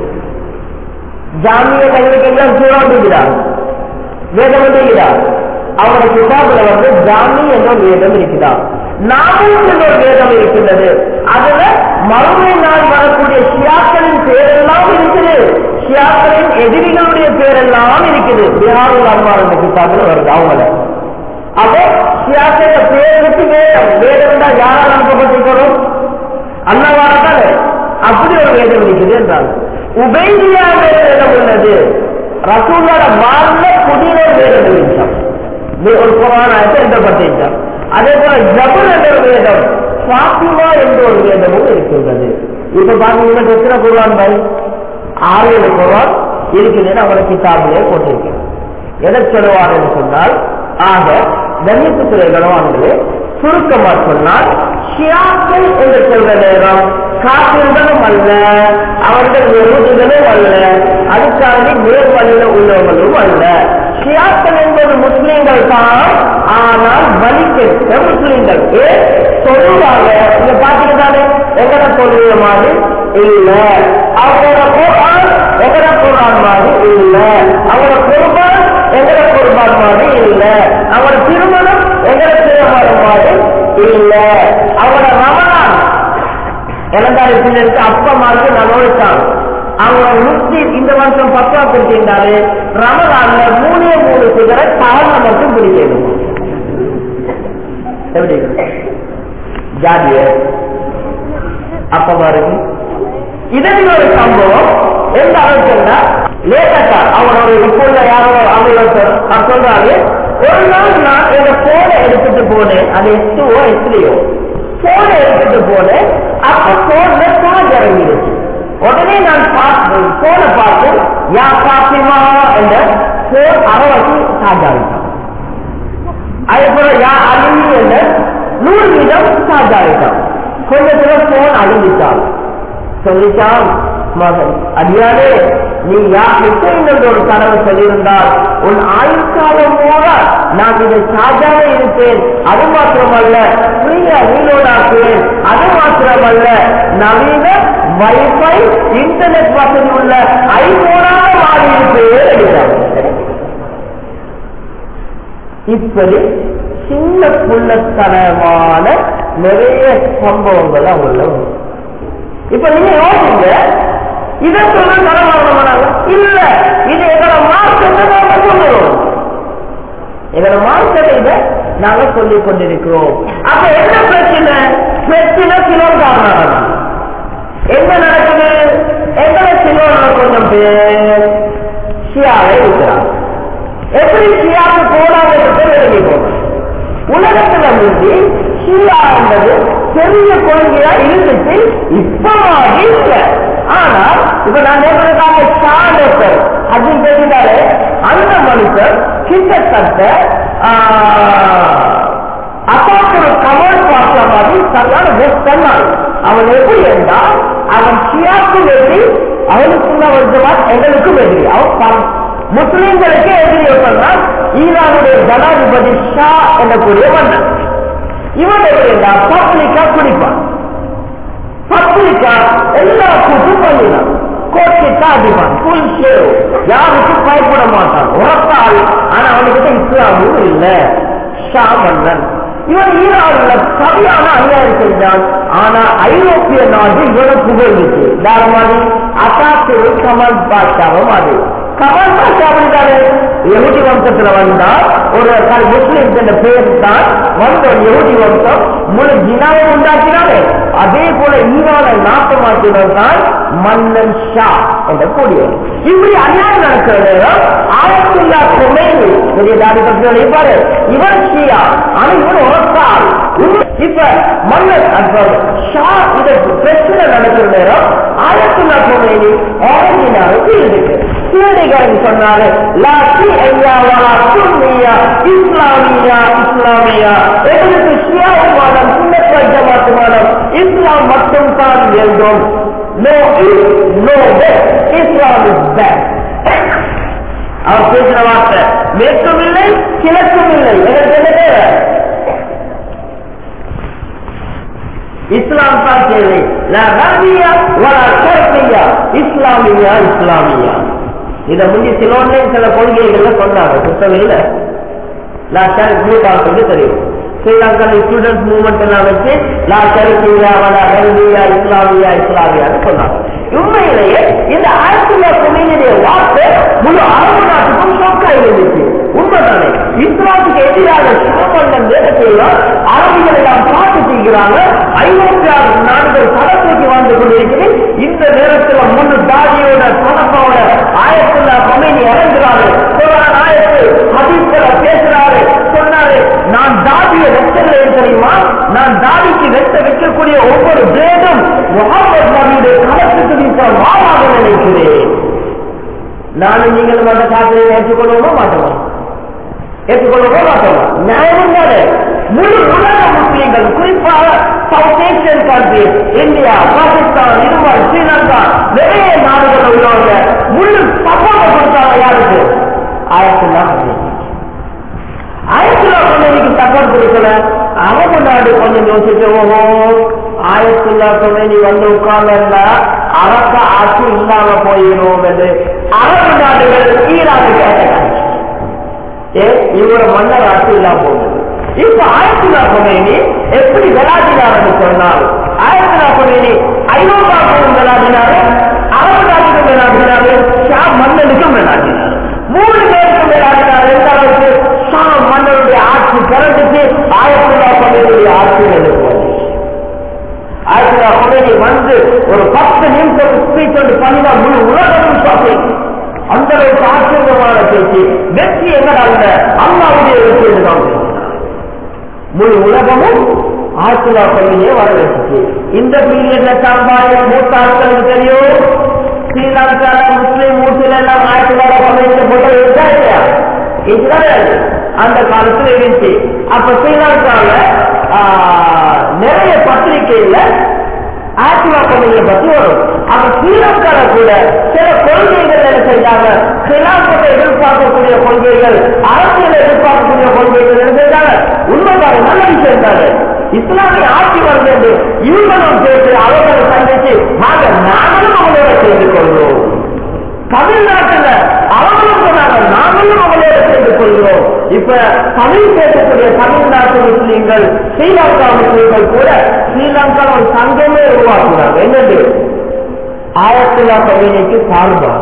ஜாமிய கைகளுக்கு எல்லாம் சூழாண்டுகிறார், வேதம் வந்துகிறார். அவருடைய கிதாபுல வந்து ஜாமி என்ற வேதம் இருக்கிறார். நாமும் என்ற ஒரு வேதம் இருக்கின்றது. அதுல மறுமை நாள் வரக்கூடிய ஷியாக்களின் பேரெல்லாம் இருக்குது, ஷியாக்களின் எதிரிகளுடைய பேரெல்லாம் இருக்குது. பிஹாருல் அன்வார் என்ற கிதாபுல வருது அவங்கள. அப்போ ஷியாக்கள பேருக்கு வேதம் வேதம் தான் யாரால் அனுப்பப்பட்டிருக்கிறோம்? அல்லாஹ்வால தானே. அப்படி ஒரு வேதம் இருக்குது என்றால் உபைதியா வேதம் உள்ளது. ரசூலோட வாழ்ல புதிய வேதம் இருந்துச்சான், ஒரு குர்ஆன் ஆயத்தை எழுதப்பட்டிருச்சான். அதே போல ஜபுல் என்ற ஒரு வேதம், ஃபாத்திமா என்ற ஒரு வேதமும் இருக்கின்றது. இப்ப பாத்தீங்கன்னா எத்தனை குர்ஆன் பாய்? ஆறு ஏழு குர்ஆன் இருக்குதுன்னு அவங்களை கிதாபிலே போட்டிருக்கேன். எதை சொல்லுவார் என்று சொன்னால், ஆக கண்ணியத்து துறைகளும் அவங்களே சுருக்கமா சொன்னால் ஷியாக்கள் என்று சொல்ற நேரம் காப்பிர்களும் அல்ல, அவர்கள் வெறுதுகளும் அல்ல, அதுக்காக நேர்வழியில உள்ளவர்களும் அல்ல. ஷியாக்கள் என்பது முஸ்லீம்கள் தான், ஆனால் வலிக்கெட்ட முஸ்லீம்கள். ஏன் சொல்லுவாங்க? நீங்க பாத்தீங்கன்னாலே எங்கட சொல்லுற மாதிரி இல்ல, அவங்களோட குர்ஆன் எங்கட குர்ஆன் மாதிரி இல்ல, அவங்களோட குர்பான் எங்கட குர்பான் மாதிரி இல்ல, அவங்களோட திருமணம் எங்கட திருமணம் மாதிரி இல்ல, அவங்களோட ரமலான் இளந்தாரி பிள்ளைக்கு அப்பா மாதிரி நலோழித்தான். அவங்களோட முக்தி இந்த வருஷம் பத்தா கொடுத்திருந்தாரு. ரமலான்ல மூணே மூணு சிகரெட் பகல்ல மட்டும் பிடிக்கணும். எப்படி ஜாதிய அப்ப பாருங்க. இதன் ஒரு சம்பவம் எந்த அளவுக்குன்னா லேட்டா அவனோட இப்போது யாரோ அவங்க சொல்றாரு, ஒரு நாள் நான் எங்க போனை எடுத்துட்டு போனேன். அது எஸ்டுவோ எஸ்லையோ போனை எடுத்துட்டு போனேன். அப்ப போன்ல சார்ஜ் இறங்கிடுச்சு. உடனே நான் போனை பார்த்து யா பாத்திமா என்ற போன் அரைவாசி சார்ஜ் ஆகிட்டான். அதே போல யா அலிமி என்ற நூறு வீதம் சார்ஜ் ஆகிட்டான். கொஞ்சத்துல போன் அழிஞ்சிட்டான். சொல்லிட்டான், மகன் அடியாலே நீ யா ஹுசைன் என்ற ஒரு கனவு சொல்லியிருந்தால் உன் ஆயுட்காலம் போல நான் இதை சார்ஜாக இருப்பேன். அது மாத்திரமல்ல ஃப்ரீயா ரீலோட் ஆக்குவேன். அது மாத்திரமல்ல நவீன வைஃபை இன்டர்நெட் வசதி உள்ள ஐபோனாக மாறி இருப்பேன். இப்படி சின்ன புள்ளத்தனமான நிறைய சம்பவங்கள் உள்ள. இப்ப நீங்க யோசிங்க, இதை சொல்ல தரமானாங்க இல்ல, இது எங்களோட மார்க்கெட்டை நாங்க சொல்லுறோம். எங்களோட மார்க்கெட்டை இதை நாங்க சொல்லிக் கொண்டிருக்கிறோம். அப்ப என்ன பிரச்சனை? பிரச்சனை சிலர் காரணம். என்ன நடக்குது? எங்களை சிலர் கொஞ்சம் பேர் ஷியாவை இருக்கிறாங்க. எப்படி ஷியாவுக்கு போராட எழுதி போகணும். உலகத்துல வந்து ஷியா என்பது பெரிய கொள்கையா இருந்துச்சு, இப்ப இல்ல. ஆனா இப்ப நான் நேரத்துக்காக ஷாண்டர் அப்படின்னு பேசினாரு. அந்த மனுஷர் கிட்டத்தட்ட அப்பாக்கு கமல் பார்க்கிற மாதிரி சரியான வெஸ்டர்ன் ஆள். அவன் எப்படி என்றால் அவன் ஷியாவுக்கும் எதிரி, அவனுக்குள்ள வருஷம் எங்களுக்கும் எதிரி. அவன் முஸ்லிம்களுக்கு எதிரி சொன்னால் ஈரானுடைய ஜனாதிபதி ஷா எனக்கூடிய மன்னன். இவன் எப்படி பப்ளிக்கா குடிப்பான், பப்ளிக்கா எல்லா கூட்டும் பண்ணினான், கோட்டைக்கு அடிப்பான், புல் ஷேவ், யாருக்கும் பயப்பட மாட்டான், உரத்தாள். ஆனா அவனுக்கிட்ட இஸ்லாமும் இல்லை. ஷா மன்னன் இவன் ஈரான்ல சரியான அநியாயம் செஞ்சான். ஆனா ஐரோப்பிய நாடு இவனை புகழ்ந்துச்சு. யார மாதிரி அசாத்து கமல் பாஷாவும் அது கமல் பாஷா அப்படித்தானே யஹூதி வம்சத்துல வந்தா ஒரு முஸ்லிம் பேர் தான் வந்த யஹூதி வம்சம் முழு ஜினாவை உண்டாக்கினாலே. அதே போல ஈரானை நாட்டமாக்கினது தான் மன்னன் ஷா என்ற கூடியவர். இப்படி அநியாயம் நடக்கிற நேரம் ஆயத்துல்லா கொமேனி பெரிய தாடி பற்றி இருப்பாரு. இவர் ஷியா, ஆனா இவர் உரத்தாள். இப்ப மன்னர் ஷா இதை பிரச்சனை நடக்கிற நேரம் ஆயத்துல்லா கொமேனி ஆரஞ்சினாவுக்கு இருக்கு. சீரடிகாரன் சொன்னாரு லாசி ஐயா வாலா சுன்னியா இஸ்லாமியா இஸ்லாமியா. எங்களுக்கு ஷியாவும் மாதம் சுன்னத் வல் ஜமாத் மாதம் இஸ்லாம் மட்டும் தான் வேண்டும். No is no best, Islam is best. அவர் பேசுற வார்த்தை மேற்கும் இல்லை கிழக்கும் இல்லை. எனக்கு என்ன தேவை? இஸ்லாம் தான் தேவை. இஸ்லாமியா இஸ்லாமியா. இதை முந்தி சிலோன்ல சில கொள்கைகள்ல சொன்னாங்க, புத்தகம் இல்ல. நான் தெரியும் ஸ்ரீலங்கா ஸ்டூடெண்ட் மூவ்மெண்ட் எல்லாம் வச்சு லா ஷரீயா வலா ஹல்பியா இஸ்லாமியா இஸ்லாமியான்னு சொன்னாங்க. உண்மையிலேயே இந்த ஆயத்துல்லா கொமேனியுடைய வார்த்தை முழு அரபு நாட்டுக்கும் ஷாக்கா இருந்துச்சு. உண்மைதானே? இஸ்லாத்துக்கு எதிராக ஷாமன் வேதத்தையும் அரபிகள் எல்லாம் பார்த்து செய்கிறாங்க. ஐரோப்பிய நாடுகள் தடத்துக்கு வாழ்ந்து கொண்டிருக்கிறது. இந்த நேரத்தில் முழு தாடியோட பணப்போட ஆயத்துல்லா கொமேனி இறங்குறாரு. ஆயத்து ஹதீஸ்களை பேசுறாரு. சொன்னாரு நான் தாடியை வெச்சல தெரியுமா, நான் தாடிக்கு வெச்ச வைக்கக்கூடிய ஒவ்வொரு பிளேடும் முகமது நபியுடைய களத்துக்கு வீசால் மாறாக நினைக்கிறேன். நானும் நீங்களும் அந்த காற்றை ஏற்றுக்கொள்ளவோ மாட்டோம், ஏற்றுக்கொள்ளவோ மாட்டோம். நியாயம் தானே? முழு உலக முஸ்லீம்கள், குறிப்பாக south Asian countries, India, Pakistan, இருமல், ஸ்ரீலங்கா, நிறைய நாடுகள் உள்ளவங்க முழு சப்போர்ட் கொடுத்தாங்க. யாருக்கு? ஆயத்துல்லா ஆயத்துல்லா கொமேனிக்கு சப்போர்ட் கொடுக்கல. அரபு நாடு கொஞ்சம் யோசிச்சு, ஓஹோ ஆயத்துல்லா கொமேனி வந்து உட்கார்ந்தா அரச ஆட்சி இல்லாம போயிடும் என்று அரபு நாடுகள் ஈரானுக்கு கேட்டாங்க. ஏ இவர மன்னர் ஆட்சி இல்லாம போகுது. இப்ப ஆயத்துல்லா கொமேனி எப்படி விளையாடினார்னு சொன்னால், ஆயத்துல்லா கொமேனி ஐரோப்பாவுக்கும் விளையாடினாரு, அரபு நாட்டுக்கும் விளையாடினாரு, ஷா மன்னனுக்கும் விளையாடினார். மூணு பேருக்கும் விளையாடினார். எந்த அளவுக்கு? ஷா மன்னனுடைய ஆட்சி பிறந்துச்சு, ஆயத்துல்லா கொமேனியுடைய ஆட்சி எழுப்புவது. ஆயத்துல்லா கொமேனி வந்து ஒரு பத்து நிமிஷம் ஸ்பீச் வந்து பண்ணினா முழு உலகமும் ஷாப்பிங். அந்த அளவுக்கு ஆச்சரியமான பேச்சு. வெற்றி என்னடாங்க? அல்லாவுடைய வெற்றி என்றுதான் முழு உலகமும் ஆயத்துல்லா கொமேனியை வரவேற்று. இந்த பீரியட்ல சாம்பாய மூத்த ஆட்களுக்கு தெரியும். ஸ்ரீலங்கால முஸ்லீம் மூட்டில் எல்லாம் ஆயத்துல்லா கொமேனியை போட்டோ இருக்கா இல்லையா? அந்த காலத்தில் இருந்துச்சு. அப்ப ஸ்ரீலங்கால நிறைய பத்திரிகையில ஆயத்துல்லா கொமேனியை பத்தி வரும். அப்ப ஸ்ரீலங்கால கூட சில கொள்கைகள் என்ன செய்தாங்க, சிலாபத்தை எதிர்பார்க்கக்கூடிய கொள்கைகள் அரசியல் எதிர்பார்க்கக்கூடிய கொள்கைகள் இருந்திருக்காங்க. உண்மைதானே, நல்ல விஷயம் தானே. இஸ்லாமிய ஆட்சி வருகிறது, இவங்களும் சேர்த்து அவர்களை சந்திச்சு நாங்களும் அவங்களோட சேர்ந்து கொள்கிறோம். தமிழ்நாட்டில் அவங்களும் சொன்னாங்க நாங்களும் அவங்களோட சேர்ந்து கொள்கிறோம். இப்ப தமிழ் பேசக்கூடிய தமிழ்நாட்டு முஸ்லீம்கள், ஸ்ரீலங்கா முஸ்லீம்கள் கூட ஸ்ரீலங்கா ஒரு சங்கமே உருவாக்குறாங்க. என்னது? ஆயத்துல்லா கவிதைக்கு சார்பாக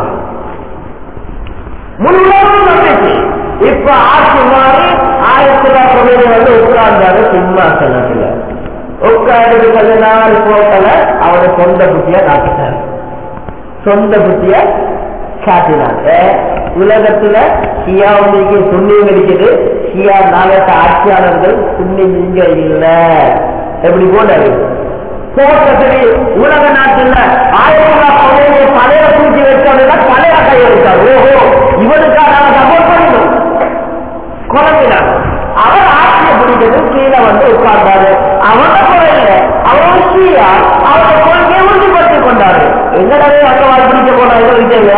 முழுவதும் நம்பிக்கை. இப்ப ஆட்சி மாறி ஆயத்துல்லா கவிதை வந்து உட்கார்ந்தாரு சிம்மாசனத்துல. உட்கார்ந்து கொஞ்ச நாள் போட்டல அவரை சொந்த புத்திய காட்டினார். சொந்த புத்திய காட்டினாங்க. உலகத்துல ஷியா வந்து சுன்னியும் இருக்குது, ஷியா நாகத்த ஆட்சியாளர்கள் சுன்னி இங்க இல்ல. எப்படி போட்டாரு போட்ட சரி. உலக நாட்டுல ஆயிரத்தி பதினேழு பழைய தூக்கி வச்சவங்க பழைய கையெழுத்தார். ஓஹோ, இவனுக்காக நாங்க சப்போர்ட் பண்ணணும் குழம்பினாங்க. அவர் ஆட்சியை பிடிக்கிறது கீழே வந்து உட்கார்ந்தாரு. அவன குறையில அவர் ஷியா அவரை கொள்கையை உறுதிப்படுத்திக் கொண்டாரு. எங்கடவே அங்க வாழ் பிடிக்க போனா இல்லையா,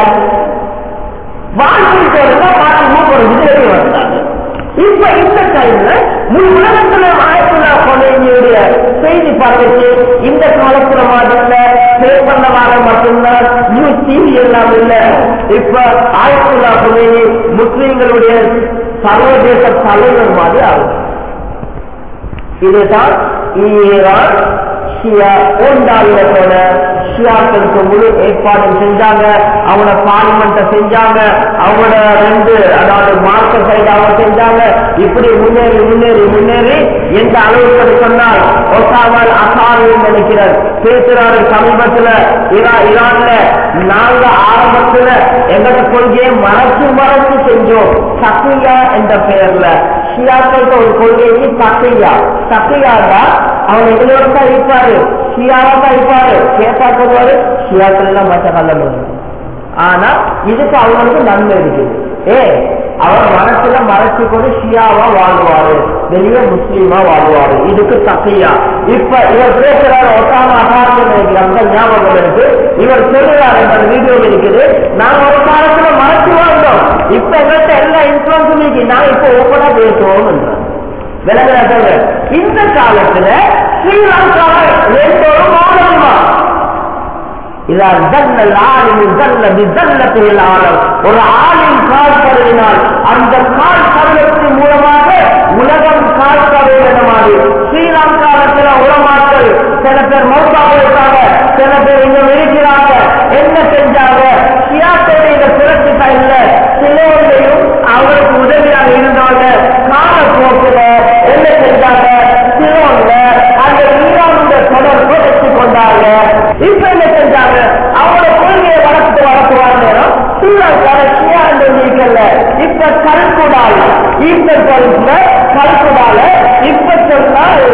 வாழ் பிடிச்சவருங்க பாட்டு மூப்பொரு விஜயத்தை வந்தாங்க. இப்ப இந்த டைம்ல முழு உலகத்துல ஆயத்துல்லா கொலையுடைய செய்தி பார்த்துச்சு. இந்த காலத்துல மாதிரி பேப்பர்ல மட்டும்தான் நியூஸ் டிவி எல்லாம் இல்ல. இப்ப ஆயத்துல்லா கொலை முஸ்லீம்களுடைய சர்வதேச தலைவர் மாதிரி ஆகும். இதுதான் ஈரான் ஷியா ஒன்றாவிடத்தோட ஷியாக்களுக்கு முழு ஏற்பாடும் செஞ்சாங்க. அவங்களோட பார்லிமெண்ட செஞ்சாங்க, அவங்களோட ரெண்டு அதாவது மார்க்க சைடு அவங்க செஞ்சாங்க. இப்படி முன்னேறி முன்னேறி முன்னேறி எந்த அளவுக்கு சொன்னால் ஒசாமல் அசாரி நினைக்கிறார் பேசுறாரு. சமீபத்துல ஈரான்ல நாங்க ஆரம்பத்துல எங்களோட கொள்கையை மறைச்சு மறைச்சு செஞ்சோம். சக்கியா என்ற பெயர்ல ஷியாக்களுக்கு ஒரு கொள்கைக்கு சக்கியா சக்கியா தான் அவன் எங்களோட தான் இருப்பாரு, ஷியாவா தான் இருப்பாரு. கேட்டா சொல்லுவாரு ஷியாக்கள் எல்லாம் மற்ற கல்ல முடியும். ஆனா இதுக்கு அவங்களுக்கு நன்மை இருக்குது. ஏ அவர் மனசுல மறைச்சு கொண்டு ஷியாவா வாழ்வாரு, வெளியே முஸ்லீமா வாழ்வாரு. இதுக்கு சக்கியா. இப்ப இவர் பேசுறாரு ஒசாமா அசார்னு நினைக்கிறாங்க, ஞாபகம் இருக்கு. இவர் சொல்லுறாரு, என்ற வீடியோ இருக்குது, நாங்க ஒரு காலத்துல மறைச்சு வாழ்ந்தோம், இப்ப எங்கள்கிட்ட எல்லா இன்ஃபுளுன்ஸும் இருக்கு, நான் இப்ப ஓப்பனா பேசுவோம். விலங்குல இந்த காலத்துல ஸ்ரீலங்காவை ரெண்டோரும் மௌனமா ஒரு ஆளின் கால் கருவினால் அந்த கால் கருவத்தின் மூலமாக உலகம் கால் கருவினமாறு ஸ்ரீலங்காலத்தில் உலமாக்கள் சில பேர் மௌத்தாக இருக்காங்க, சில பேர் இன்னும் இருக்கிறாங்க. என்ன செஞ்சாங்க? சியாக்களுடைய புரட்சி டைம்ல சிலோரையும் அவருக்கு உதவியாக இருந்தாங்க. காலப்போக்கில் என்ன செஞ்சாங்க? சிலோன்ல அந்த ஈரானுடைய தொடர் புரட்சி கொண்டாங்க. இப்ப என்ன செஞ்சாங்க? அவங்களோட கொள்கையை வளர்த்து வளர்த்துவாங்க. ஸ்ரீலங்கால ஷியா என்று நீக்கல்ல, இப்ப கல்குடால ஈஸ்டர் பரிசுல கல்குடால இப்ப சொன்னால்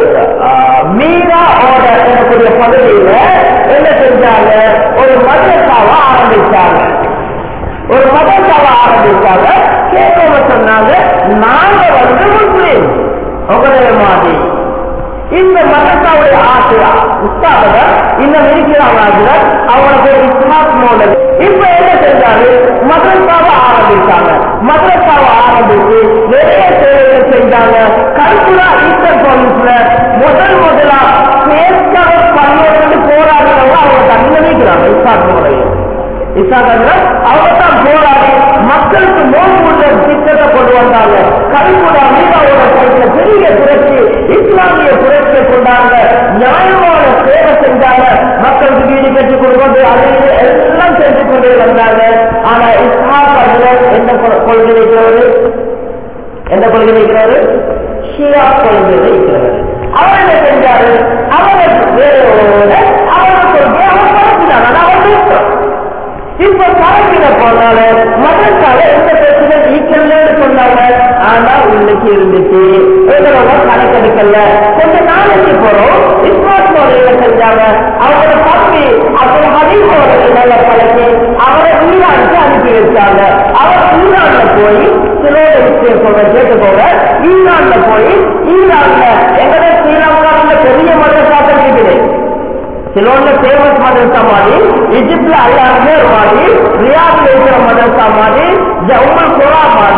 மீரா ஆர்டர் எனக்கூடிய பகுதியில என்ன செஞ்சாங்க? ஒரு மதரசாவை ஆரம்பிச்சாங்க. ஒரு மதரசாவை ஆரம்பிச்சாங்க. கேட்க சொன்னாங்க, நாங்க வந்து முஸ்லீம் உங்களுடைய மாதிரி. இந்த மதரசாவுடைய ஆசிரியா உஸ்தாத இன்னும் இருக்கிறாங்க. அவங்களுக்கு இஸ்லாத் மோலது இப்ப என்ன செஞ்சாரு? மதரசாவை ஆரம்பிச்சாங்க. மதரசாவை ஆரம்பிச்சு நிறைய சேவைகள் செஞ்சாங்க. கல்குடா ஈஸ்டர் போலீஸ்ல முதல் முதலா பேஸ்கவ பள்ளியிலிருந்து போராடுறவங்க அவங்க தன்னிக்கிறாங்க. இஸ்லாத் முறையை இஸ்லாத்துல அவங்க தான் போராடி மக்களுக்கு நோன்புள்ள திட்டத்தை கொண்டு வந்தாங்க. கல்குடா மீதாவோட கையில பெரிய புரட்சி, இஸ்லாமிய புரட்சியை கொண்டாங்க. நியாயமான சேவை செஞ்சாங்க. மக்களுக்கு வீடு கட்டி கொடுக்கிறது அது எல்லாம் செஞ்சு கொண்டே வந்தாங்க. ஆனா இஸ்லாத் அதுல என்ன கொள்கை வைக்கிறவரு? என்ன கொள்கை வைக்கிறாரு? ஷியா கொள்கை வைக்கிறவர். அவர் என்ன செஞ்சாரு? அவருக்கு வேற அவரை கொள்கை அவர் பரப்பினாங்க. அவர் பேசுறோம். இப்ப பரப்பின போனால மதத்தால எந்த பிரச்சனை ஈக்கல்ல சொன்னாங்க. ஆனா இன்னைக்கு இருந்துச்சு கணக்கெடுக்கல. கொஞ்ச நாளைக்கு போறோம் இஸ்லாத் முறையில செஞ்சாங்க. அவரோட தம்பி அப்புறம் ஹதீஸோட நல்ல பழக்கி அவரை ஈரானுக்கு அனுப்பி வச்சாங்க. அவர் ஈரான்ல போய் சிலோட விஷயம் சொல்ற கேட்டு போக ஈரான்ல போய் ஈரான்ல எங்கட ஸ்ரீலங்காவில பெரிய மதரசாக்கள் இருக்குது. சிலோன்ல ஃபேமஸ் மதரசா மாதிரி, எஜிப்ட்ல அல்லாஹ் மாதிரி, ரியாத்ல இருக்கிற மதரசா மாதிரி, ஜவுல் குரா மாதிரி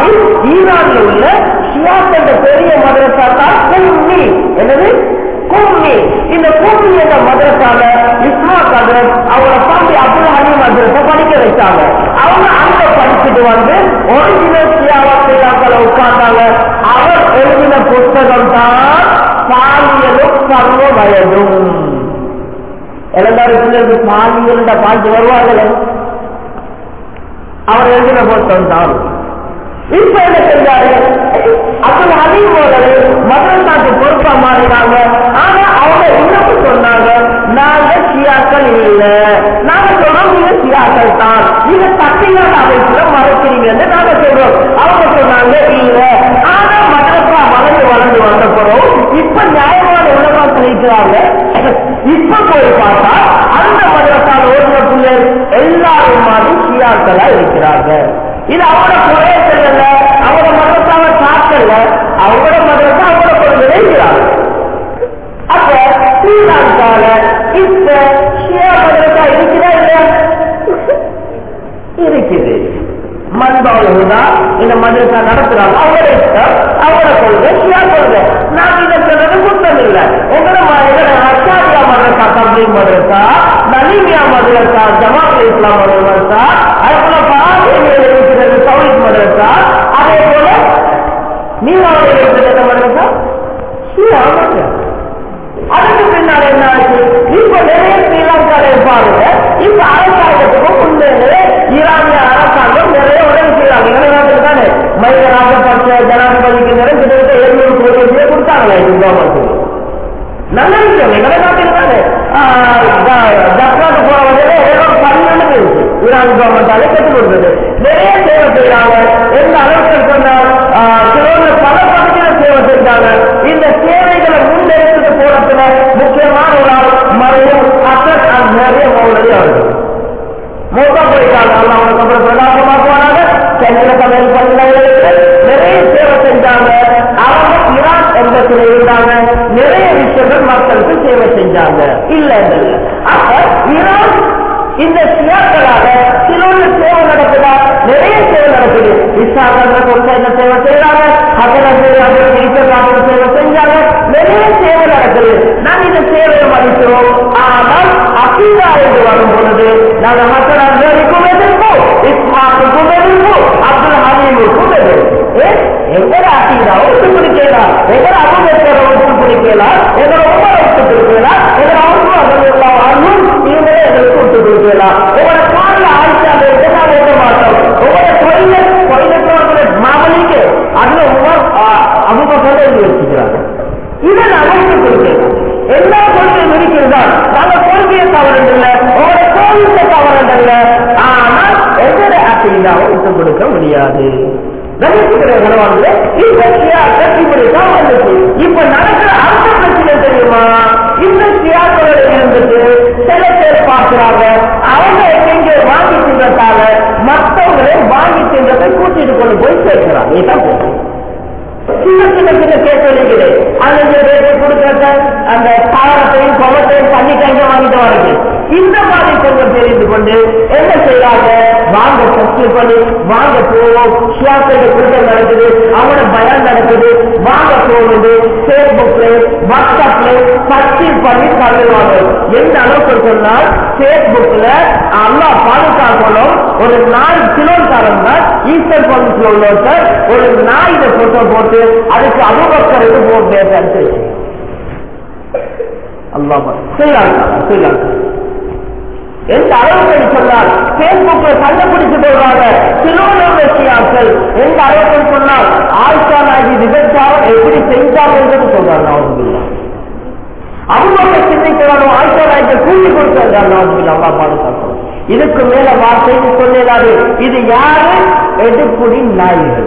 மதரசால இஸ்மாக் ஹஜ்ரத் அவங்கள தம்பி அப்துல் ஹலீம் ஹஜ்ரத்தை படிக்க வச்சாங்க. அவங்க அங்க படிச்சுட்டு வந்து ஒரிஜினல் சியாவத்தை உட்கார்ந்தாங்க. அவர் எழுதின புத்தகம் தான் பாலியலும் சர்வ வயதும். எல்லாரும் பிள்ளைக்கு பாலியல் பாஞ்சு வருவார்களே, அவர் எழுதின புத்தகம் தான். இப்ப என்ன செஞ்சாரு, அப்துல் ஹலீம் அவர்களே மதரசாக்கு பொறுப்பா மாறினாங்க. ஆனா அவங்க இன்னும் சொன்னாங்க, நாங்க சியாக்கள் இல்ல, நாங்க சொல்றோம் நீங்க சியாக்கள் தான், நீங்க தட்டியான அமைப்புல மறைக்கிறீங்கன்னு நாங்க சொல்றோம். அவங்க சொன்னாங்க இல்ல, ஆனா மதரசா வளர்ந்து வளர்ந்து வந்த போறோம் இப்ப நியாயமான உலகம் கிடைக்கிறாங்க. இப்ப போய் பார்த்தா அந்த மதரசால ஓடுற பிள்ளைகள் எல்லாரும் மாதிரி சியாக்களா இருக்கிறாங்க. இது அவங்களோட குறைய செல்லல, அவங்களோட மதரசாவை காக்கல, அவங்களோட மதரசா அவங்களோட கொண்டு நினைக்கிறாங்க. அப்ப ஸ்ரீலங்கால இப்ப ஷியா மதரசா இருக்குதா இல்லையா? இருக்குது. மண்பாவுதா இந்த மதரசா நடத்துறாங்க, அவங்களோட இஷ்டம், அவங்களோட கொள்கை, ஷியா கொள்கை. நான் இதை சொல்றது குற்றம் இல்லை. உங்களோட ரஷாதியா மதரசா, தப்லீக் மதரசா, நலீமியா மதரசா, ஜமாத் இஸ்லாம் மதரசா, அதுபோல பராசேமியில் இருக்கிறது சவுலிக் மதரசா, அதே போல நீவாவில் இருக்கிறது மதரசா ஷியா மதரசா. அதுக்கு பின்னால் என்ன ஆச்சு, இப்ப நிறைய ஸ்ரீலங்கால பாருங்க, இப்ப அரசாங்கத்துக்கும் உண்மையிலே ஈரானிய அரசாங்கம் நிறைய உதவி செய்யறாங்க. நாட்டுக்கு தானே மைய ராஜபக்ச ஜனாதிபதிக்கு நிறைய கிட்டத்தட்ட எழுநூறு கோடி ரூபாய் கொடுத்தாங்களே கவர்மெண்ட். நல்ல விஷயம். எங்களை நாட்டுக்கு தானே ஜப்பானுக்கு போற வகையில ஏதோ பன்னெண்டு பேருக்கு ஈரான் கவர்மெண்டாலே கற்றுக் கொடுத்தது. நிறைய சேவை செய்யறாங்க. எந்த அளவுக்கு சொன்னால் சிலோன்னு பல பகுதியில சேவை செஞ்சாங்க. இந்த சேவைகளை முன்னெடுத்து போறதுல முக்கியமான ஒரு ஆள் மறையும் அசத் நிறைய மௌலவி அவர்கள் மூத்தா போயிட்டாங்க. அவங்களுக்கு அப்புறம் பிரகாசமாக்குவாங்க. சென்னையில சமையல் பணியாளர்களுக்கு நிறைய சேவை செஞ்சாங்க. அவங்க ஈரான் எம்பசில இருந்தாங்க. நிறைய விஷயங்கள் மக்களுக்கு சேவை செஞ்சாங்க. இல்ல இல்ல அப்ப ஈரான் இந்த சியாக்களாக சிலோன்னு சேவை நடக்குதா, நிறைய சேவை நடக்குது. இஸ்லாமிய கொள்கை என்ன சேவை செய்யறாங்க, அதெல்லாம் சேவை செஞ்சாங்க. நிறைய சேவை நடக்குது. நாங்க இந்த சேவையை மதிக்கிறோம். ஆனால் அக்கீதா என்று வரும் பொழுது நாங்க மக்கள் அன்பருக்கும் எதிர்ப்போம், இஸ்மாக்குக்கும் எதிர்ப்போம், அப்துல் ஹலீமுக்கும் எதிர்ப்போம். எங்கட அக்கீதா ஒட்டு பிடிக்கலாம், எங்கட அபுபக்கரை ஒட்டு பிடிக்கலாம், எங்கட உமரை ஒட்டு பிடிக்கலாம், எங்கட அவர்களும் இவங்களே எங்களுக்கு ஒட்டு பிடிக்கலாம். உங்களோட பாடல ஆட்சியாக இருக்க நாங்கள் எட்ட மாட்டோம். உங்களோட தொழில தொழிலற்றவர்களை மாமலிக்கு அதுல உமர் அபுபக்கரை எழுதி வச்சுக்கிறாங்க. இதை நாங்கள் ஒட்டு பிடிக்கலாம். எல்லா கொள்கையும் இருக்கிறதா, நாங்க கொள்கையை தவறதில்ல, உங்களோட கோவிலை தவறதில்ல. ஆனால் எங்கட அக்கீதாவை விட்டு கொடுக்க முடியாது. இப்ப நடக்கிற அடுத்த பிரச்சனை தெரியுமா, இந்த சியாக்களோட இருந்துட்டு சில பேர் பார்க்கிறாங்க, அவங்க எங்க வாங்கி தின்றதால மற்றவங்களை வாங்கி தின்றதை கூட்டிட்டு கொண்டு போய் சேர்க்கிறாங்க. இதுதான் சின்ன சின்ன சின்ன கேட்டு இருக்கிறேன். அந்த ரேட்டை கொடுக்கறத அந்த தாவரத்தையும் கொவத்தையும் பண்ணி கைங்க வாங்கிட்டு வரது. இந்த மாதிரி கொஞ்சம் தெரிந்து கொண்டு என்ன செய்யறாங்க, வாங்க சர்ச்சை பண்ணி வாங்க போவோம், ஷியாக்களோட கூட்டம் நடக்குது, அவங்களோட பயம் நடக்குது, வாங்க போவது பேஸ்புக்ல வாட்ஸ்அப்ல சர்ச்சை பண்ணி தள்ளுவாங்க. எந்த அளவுக்கு சொன்னால் பேஸ்புக்ல அல்லா பாதுகாக்கணும், ஒரு நாய் கிலோக்காரன் தான் ஈஸ்டர் பகுதியில் உள்ளவர் ஒரு நாய் இதை போட்டோ போட்டு அதுக்கு அபூபக்கருக்கு போட்டு பேச அல்லாஹ் ஸ்ரீலங்கா ஸ்ரீலங்கா எந்த அளவுக்கு சொன்னால் பேஸ்புக்ல கண்டுபிடிச்சு போடுறாங்க சிலோசியாக்கள். எந்த அளவுக்கு சொன்னால் ஆயிஷா நாயகி விபச்சாரம் எப்படி செஞ்சாங்க என்று சொல்றாங்க. அவங்க சிந்திக்கிறாலும் ஆயிஷா நாயகி கூட்டி கொடுத்தாங்க. அல்லா பாதுகாக்கணும். இதுக்கு மேல வார்த்தை சொல்லாது. இது யாரு, எடுப்புடி நாய்கள்.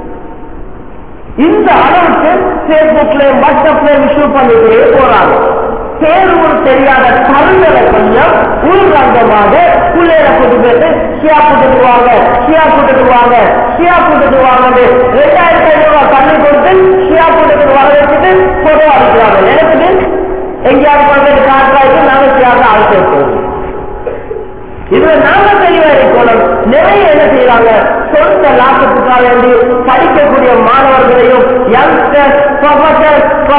இந்த அளவுக்கு பேஸ்புக்ல வாட்ஸ்அப்ல இஷ்யூ பண்ணிட்டே போறாங்க. பேரூர் தெரியாத கருங்களை கொஞ்சம் உள்ரங்கமாக பிள்ளைகளை கூட்டு போயிட்டு ஷியா கூட்டுவாங்க, ஷியா கூட்டுவாங்க, ஷியா கூட்டுவாங்க. ரெண்டாயிரத்தி ஐநூறு ரூபாய் தண்ணி கொடுத்து ஷியா கூட்டத்துக்கு வர வச்சுட்டு போட்டோ அடிக்கிறாங்க. எனக்கு எங்கேயாவது கொண்டு காட்டுறாங்க, நாங்க ஷியாக ஆள் சேர்ப்போம். இதுல நாம தெளிவா இருக்கணும். நிறைய என்ன செய்யறாங்க, சொந்த லாபத்துக்காக வேண்டி படிக்கக்கூடிய மாணவர்களையும் யங்ஸ்டர் ப்ரொஃபசர் ப்ரொஃபஷனல்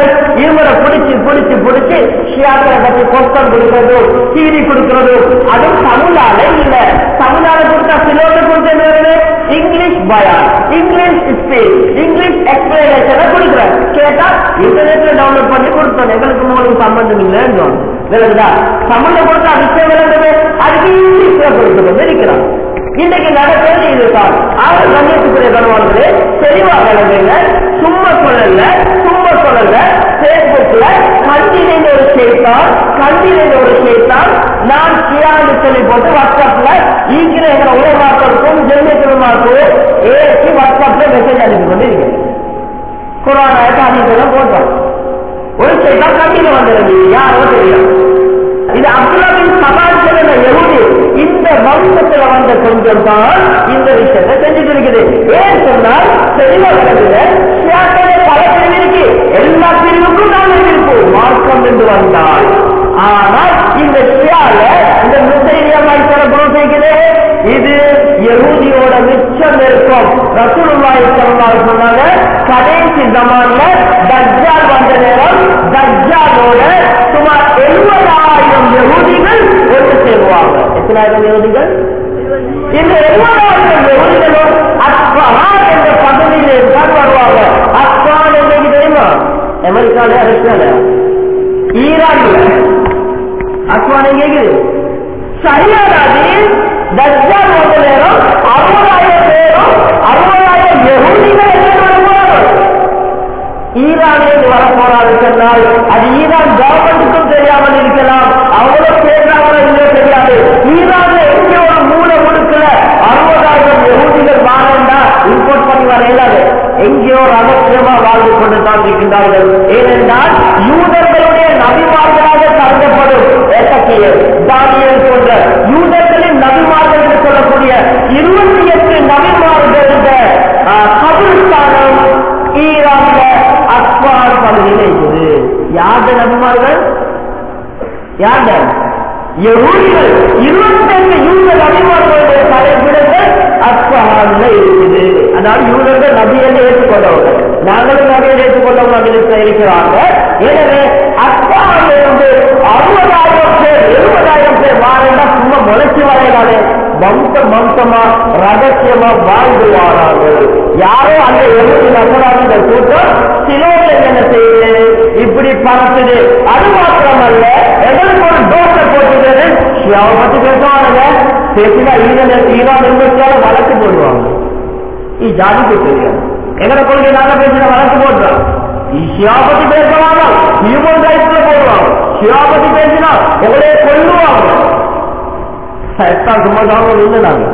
செய்கிறார்கள்? இவரை பிடிச்சு பிடிச்சு பிடிச்சு ஷியாக்களை பற்றி பொருத்தம் கொடுக்கிறது, சீரி கொடுக்கிறது. அதுவும் தமிழால இல்ல, தமிழால கொடுத்தா சிலோட கொடுத்தது இங்கிலீஷ் பயான், இங்கிலீஷ் ஸ்பீச், இங்கிலீஷ் எக்ஸ்பிளனேஷனை கொடுக்குறேன். கேட்டா இன்டர்நெட்ல டவுன்லோட் பண்ணி கொடுத்தோம், எங்களுக்கு உங்களுக்கு சம்பந்தம் இல்லைன்னு விளங்குதா? தமிழ்ல கொடுத்தா விஷயம் விளங்குது, அதுக்கு இங்கிலீஷ்ல கொடுக்கிறது இருக்கிறான். இன்னைக்கு நடக்கிறது இதுதான். அவர் கண்ணியத்துக்குரிய கணவான்களே தெளிவாக விளங்குங்க. சும்மா சொல்லல சும்மா சொல்லல பேஸ்புக்ல கண்டினின் ஒரு செய்தான் கண்டினின் ஒரு செய்தான் நான் கியான்னு சொல்லி போட்டு வாட்ஸ்அப்ல ஈக்கிற எங்களை உலகமாக்களுக்கும் ஜென்மத்துமாக்கும் ஏற்றி வாட்ஸ்அப்ல மெசேஜ் அனுப்பி கொண்டு இருக்கிறேன். கொரோனா அதிகம் போட்டோம். ஒரு செய்தான் கண்டினில் வந்துருது, யாரோ தெரியும். இது அப்துல்லா பின் சபான் சொல்லுங்க யஹூதி. இந்த வம்சத்துல வந்த கொஞ்சம் தான் இந்த விஷயத்தை செஞ்சுட்டு இருக்குது. ஏன் சொன்னால் தெளிவா நடக்குது. பல பிரிவு இருக்கு, எல்லா பிரிவுக்கும் நாம் இருப்போம் மார்க்கம் என்று வந்தால். ஆனால் இந்த ஷியால இந்த முஸ்லிம் செய்கிறது, இது யஹூதியோட மிச்சம் இருக்கும். ரசூலுல்லாஹி ஸல்லல்லாஹு அலைஹி வஸல்லம் கடைசி ஜமான்ல தஜ்ஜால் வந்த நேரம் தஜ்ஜாலோட சுமார் எழுபதாயிரம் யஹூதிகள் ஒன்று சேருவாங்க. எத்தனாயிரம் யஹூதிகள்? இந்த எழுபதாயிரம் யஹூதிகளும் அஸ்வான் என்ற பகுதியிலே தான் வருவாங்க. அஸ்வான் என்று தெரியுமா? அமெரிக்கால, ரஷ்யால, ஈரான்ல அஸ்வான் எங்கே? சரியானது தஜ்ஜால் வந்த நேரம் அறுபதாயிரம் பேரும் அறுபதாயிரம் யஹூதிகள் என்ன வருவார்கள்? ஈரானில் வரப்போறாரு சொன்னால் அது ஈரான் கவர்மெண்ட்டுக்கும் தெரியாமல் இருக்கலாம், அவ்வளவு பேசாமல் இல்லையோ தெரியாது. ஈரான்ல எங்கே ஒரு மூல முடுக்கல அறுபதாயிரம் யஹூதிகள் வாழண்டா இம்போர்ட் பண்ணி வர இயலாது. எங்கேயோ ரகசியமா வாழ்ந்து கொண்டு தான் இருக்கின்றார்கள். ஏனென்றால் யூதர்களுடைய நபிமார்களாக கருதப்படும் தானியல் போன்ற யூதர்களின் நபிமார்கள் என்று சொல்லக்கூடிய இருபத்தி எட்டு நபிமார்கள் கபிரிஸ்தானம் ஈரான்ல அஸ்வான் பகுதியில் இருக்குது. யார் நபிமார்கள்? யார்? யஹூதிகள். இருபத்தெட்டு யூத நபிமார்களுடைய தலைப்பிடங்கள் அஸ்வான்ல இருக்குது. அதாவது யூதர்கள் நபியை ஏற்றுக்கொண்டவங்க, நாங்களும் நபியை ஏற்றுக்கொண்டவங்க இருக்கிறாங்க. எனவே அஸ்வான்ல இருந்து அறுபதாயிரம் பேர் எழுபதாயிரம் பேர் வாழ்ந்தா சும்மா முளைச்சி வரையினாலே வம்சம் வம்சமா ரகசியமா வாழ்ந்து வாரார்கள். யாரோ அந்த எழுபது நபராக கூட்டம் சிலோவில் என்ன செய்யுது, இப்படி பறக்குது. அது மாத்திரமல்ல, எங்களுக்கு ஒரு டோக்கர் போட்டுக்கிறது. ஷியாவை பத்தி பேசுவாங்க, பேசினா ஈரான் ஈரான் இன்வெஸ்டால வழக்கு போடுவாங்க. இது ஜாதிக்கு தெரியும். எங்களை கொள்கை நாங்க பேசின வழக்கு போடுறோம். ஷியா பத்தி பேசுவாங்க, ஹியூமன் ரைட்ஸ்ல போடுவாங்க. ஷியா பத்தி பேசினா உங்களே கொள்ளுவாங்க. சும்மா தான் இல்லை நாங்க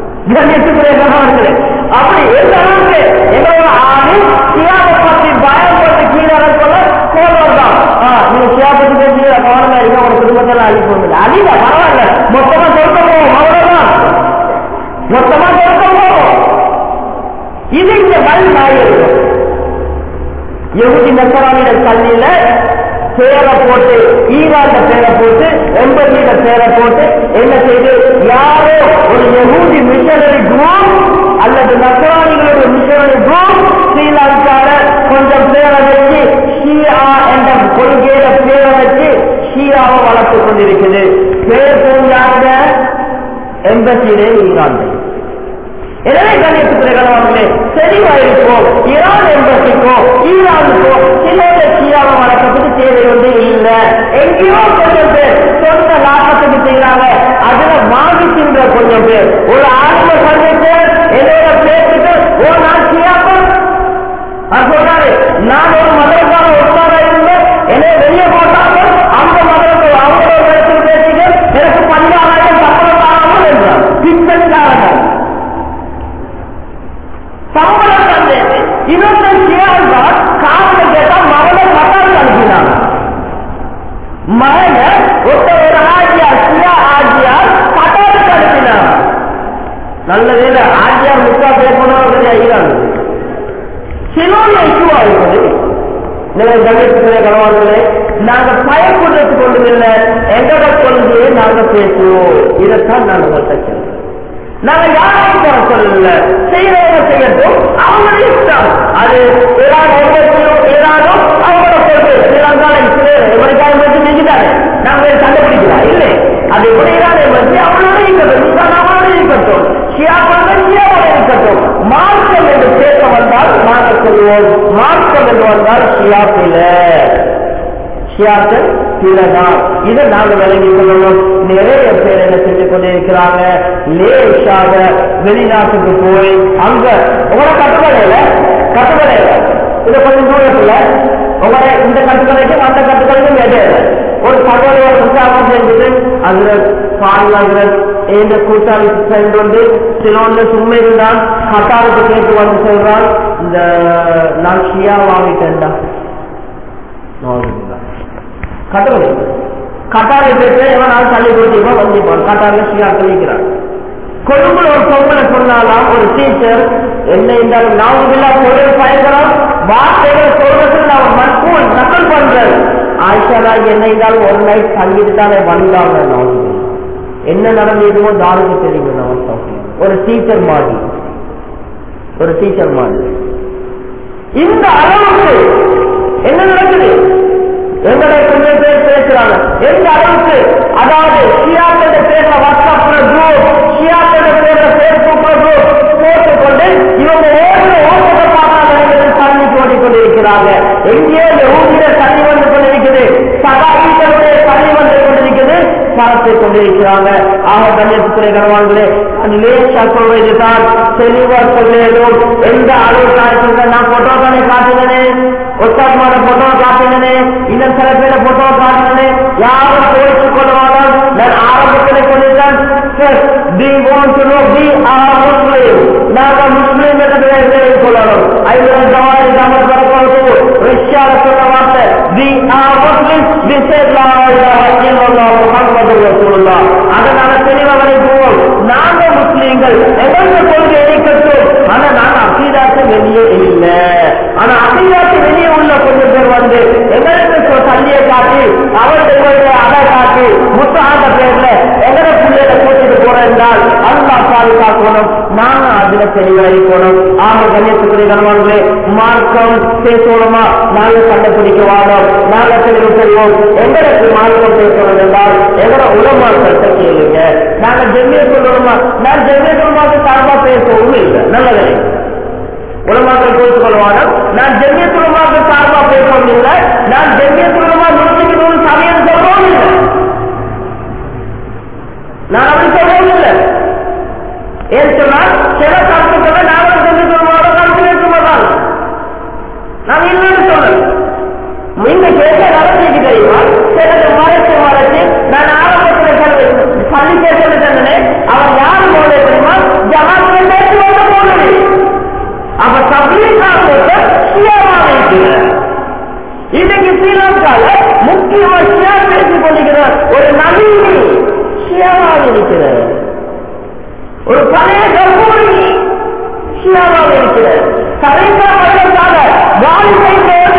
அப்படி எந்த அளவுக்கு எங்களோட ஆணி ஷியாவை பத்தி பயம் பற்றி கீழே சொல்ல கோலம் தான். நீங்க ஷியா பத்தி பேசி கவனமா இருக்க, உங்க குடும்பத்தெல்லாம் அழிக்க முடியல. அழில பரவாயில்ல, மொத்தமா சொல்ல போவோம், அவ்வளவுதான். மொத்தமா சொல்ல போவோம். இது இந்த பல் நாய் இருக்கும். யஹூதி நஸ்ரானிய கல்வியில பேரை போட்டு, ஈரான்ல பேரை போட்டு, எம்பதியில பேரை போட்டு என்ன செய்து, யாரோ ஒரு யஹூதி மிஷனரி குரூப் அல்லது நஸ்ரானிகளுடைய மிஷனரி குரூப் ஸ்ரீலங்கால கொஞ்சம் பேரை வச்சு ஷியா என்ற கொள்கையில பேரை வச்சு ஷியாவை வளர்த்து கொண்டிருக்குது. பேர் தெரிஞ்சாங்க எம்பசியிலே ஈரான். எனவே கணியத்துறைகளே தெளிவாயிருப்போம். ஈரான் எம்பசிக்கோ ஈரானுக்கோ சிலோட ஷியாவை வளர்க்கறதுக்கு தேவை ஒன்று இல்லை. எங்கேயோ கொஞ்சம் பேர் சொந்த லாபத்துக்கு செய்யறாங்க, அதுல வாங்கிக்கின்ற கொஞ்சம் பேர். ஒரு ஆத்ம சந்தித்து என்னோட பேருக்கு ஓ நான் ஷியாப்பா சொல்றாரு, நான் ஒரு மதரசால ஒருத்தாரா இருந்தேன், என்னை வெளியே போட்டாங்க, அந்த மதரசை அவங்களோட இடத்தில் பேசிட்டு எனக்கு பதினாறாயிரம் சம்பளம் தாராமல் என்றார். பித்தன்காரர்கள் சம்பளம் தந்தேன். இன்னொரு ஷியால்தான் காரணம் கேட்டா மகனை மத்தால் அனுப்பினாங்க. மகனை ஒத்த ஒரு ஆஜியார் ஷியா ஆஜியார் பட்டாளுக்கு அனுப்பினாங்க. நல்ல வேலை ஆஜியார் முக்கா பேசணும் ஈரான் சிலோட இஷ்யூவா இருக்குது. கணேச கணவான்களே, நாங்க பயப்படுறதுக்கு கொண்டு இல்லை, எங்களோட கொள்கையை நாங்க பேசுவோம். இதைத்தான் நாங்க சொல்றோம். நாங்க யாரையும் போற சொல்லல, செய்யறவங்க செய்யட்டும், அவங்களுடைய இஷ்டம். அது ஈரான் ஈரானும் அவங்களோட கொள்கை ஷியாக்கள் சிலதான். இதை நாங்க விளங்கி கொள்ளணும். நிறைய பேர் என்ன செஞ்சு கொண்டே இருக்கிறாங்க, லேசாக வெளிநாட்டுக்கு போய் அங்க உங்களோட கட்டுக்கடையில கட்டுக்கடையில இதை கொஞ்சம் தூரத்துல உங்களோட இந்த கட்டுக்கடைக்கும் அந்த கட்டுக்கடைக்கும் இடையில ஒரு தகவலை பிரச்சாரம் செஞ்சுட்டு அதுல பாருங்க எந்த கூட்டாளி சென்று வந்து சிலோன்னு சும்மா இருந்தான் கட்டாருக்கு கேட்டு வந்து சொல்றான், இந்த நான் ஷியா வாங்கிட்டேன்டா கட்டளை கட்டாரை பேச எவனால் தள்ளி கொடுத்தீங்க வந்திப்பான் கட்டாரில ஷியா சொல்லிக்கிறான். கொழும்புல ஒரு பொம்பளை சொன்னாலாம் ஒரு டீச்சர் என்ன இருந்தாலும் நாவுமில்லா தொழில் பயங்கரம் வார்த்தைகளை சொல்றதுக்கு நான் மண்பூல் நக்கல் பண்றேன். ஆயிஷா என்ன இருந்தாலும் ஒரு நைட் தங்கிட்டு தானே வந்தாங்க. என்ன நடந்ததுமோ தாருக்கு தெரியும். ஒரு டீச்சர் மாதிரி ஒரு டீச்சர் மாதிரி இந்த அளவுக்கு என்ன நடக்குது எங்களை கொஞ்சம் பேர் பேசுறாங்க. எந்த அளவுக்கு அதாவது ஷியாக்கள பேர்ல வாட்ஸ்அப்ல குரூப், ஷியாக்கள பேர்ல பேஸ்புக்ல குரூப் போட்டுக்கொண்டு இவங்க ஓடுற ஓட்டத்தை பார்க்காத தண்ணி ஓடி கொண்டிருக்கிறாங்க. எங்கேயோ ஊதிய தண்ணி வந்து கொண்டிருக்குது, சகாக்களுடைய தண்ணி வந்து கொண்டிருக்குது, பரத்தை கொண்டிருக்கிறாங்க. ஆக கண்ணியத்துக்குரிய கணவான்களே லேசா சொல்வதுதான் தெளிவா சொல்லும். எந்த அளவு காய்ச்சல் நான் போட்டோ தானே காட்டுகிறேன், ஒத்தாத்மான போட்டோ காட்டுகிறேன், இன்னும் சில பேரை போட்டோ காட்டுகிறேன். யாரும் போயிட்டு கொள்ளுவாங்க. நான் ஆரம்பத்தில் சொல்லிட்டேன் நாங்கள் முஸ்லீம் என்று சொல்லணும். ஐநூறு ஜவாரி ஜாமர் பரப்பது ரஷ்யால சொன்ன வார்த்தை we are Muslim we said லா இலாஹ இல்லல்லாஹ் முஹம்மது ரசூலுல்லாஹ். அதனால தெளிவாக போவோம். நாங்க முஸ்லீம்கள் எங்களுக்கு கொள்கை இணைக்கட்டும். ஆனா நாங்க அகீதாக்கு வெளியே இல்லை. ஆனா அகீதாக்கு வெளியே உள்ள கொஞ்சம் பேர் வந்து எங்களுக்கு தள்ளியை காட்டி அவர்களுடைய அதை காட்டி முத்தாண்ட பேர்ல எங்களை பிள்ளைகளை கூட்டிட்டு போறோம் என்றால் அல்லா பாதுகாக்கணும். நாங்க அதுல தெளிவாயிருக்கணும். ஆக கண்ணியத்துக்குரிய கணவான்களே மார்க்கம் பேசணுமா நாங்க கண்டுபிடிக்க வாழோம். நாங்க தெளிவு செய்வோம். எங்களுக்கு மார்க்கம் பேசணும் என்றால் எங்களோட உலமாக்கத்தை கேளுங்க. நாங்க ஜெமிய சொல்லணுமா நான் ஜெமிய சொல்லுமாக்கு சார்பா பேசவும் இல்லை. நல்லதே உலமாக்கள் பேசிக் கொள்வாங்க. நான் ஜெமிய சொல்லுமாக்கு சார்பா பேசவும் இல்லை. நான் ஜெமிய சொல்லுமா நூற்றுக்கு நூறு சமயம் சொல்லவும் இல்லை. நான் அப்படி சொல்லவும் இல்லை. ஏன் சொன்னால் சில கருத்துக்களை நாங்கள் செஞ்சு சொல்லுவாங்க கருத்து சொல்லுவாங்க. நான் இல்லைன்னு சொல்றேன். நீங்க கேட்க நடத்திக்கு தெரியுமா? சிலது மறைச்சு மறைச்சு நான் ஆரம்பத்தில் பள்ளி பேசுறது சொன்னேன். அவன் யாரு போல தெரியுமா? ஜமாத்துல பேசி வந்து போனது. அப்ப தபிலீகாக ஷியாவாக இருக்கிறார். இன்னைக்கு ஸ்ரீலங்கால முக்கியமா ஷியா பேசிக் கொண்டிருக்கிறார். ஒரு நவீனி ஷியாவாக இருக்கிறார். ஒரு பழைய கற்பூரி ஷியாவாக இருக்கிறார். கரைக்கா பள்ளத்தால வாலிபை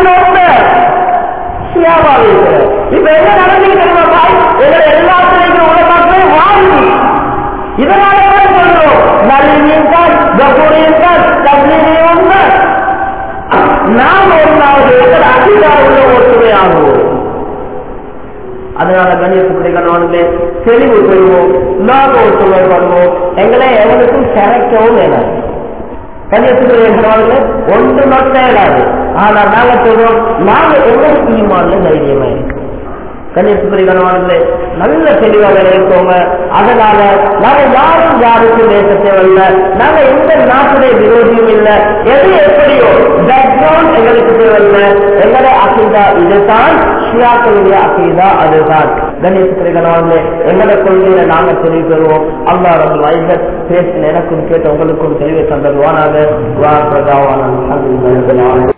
ஷியாவாக இருக்கிறார். இப்ப என்ன நடந்துட்டு தெரியுமா பாய்? எங்களை எல்லாத்திலையும் உலகத்தையும் வாழ்வு. இதனால சொல்றோம் நளினியும் தான் கபூரியும் தான் தண்ணீரையும் தான் நாம் ஒன்றாவது எங்கள் அதிகார ஒற்றுமை ஆகுவோம். அதனால கணேசனுடைய கணவன்களே தெளிவு பெறுவோம். நாங்க ஒற்றுமை பண்ணுவோம். எங்களை எவனுக்கும் கிடைக்கவும் வேணாது. கணேசனுடைய கணவன்களே ஒன்று மட்டும் இடாது. ஆனா நாங்க சொல்றோம் நாங்க எங்களுக்கு ஈமான்ல தைரியமா இருக்கோம். கணேசனுடைய கணவன்களே நல்ல தெளிவாக இருக்கோங்க. அதனால நாங்க யாரும் யாருக்கும் பேச தேவையில்லை. நாங்க எந்த நாட்டுடைய விரோதியும் இல்லை. எது எப்படியோ பேக்ரவுண்ட் எங்களுக்கு தேவையில்லை. எங்களை அகீதா இதுதான், ஷியாக்களுடைய அகீதா அதுதான். கணேசனுடைய கணவன்களே எங்களை கொள்கையில நாங்க தெளிவு பெறுவோம். அல்லாஹ் ரப்பல் இஸ்ஸத் பேசின எனக்கும் கேட்ட உங்களுக்கும் தெளிவை தந்தருவானாக.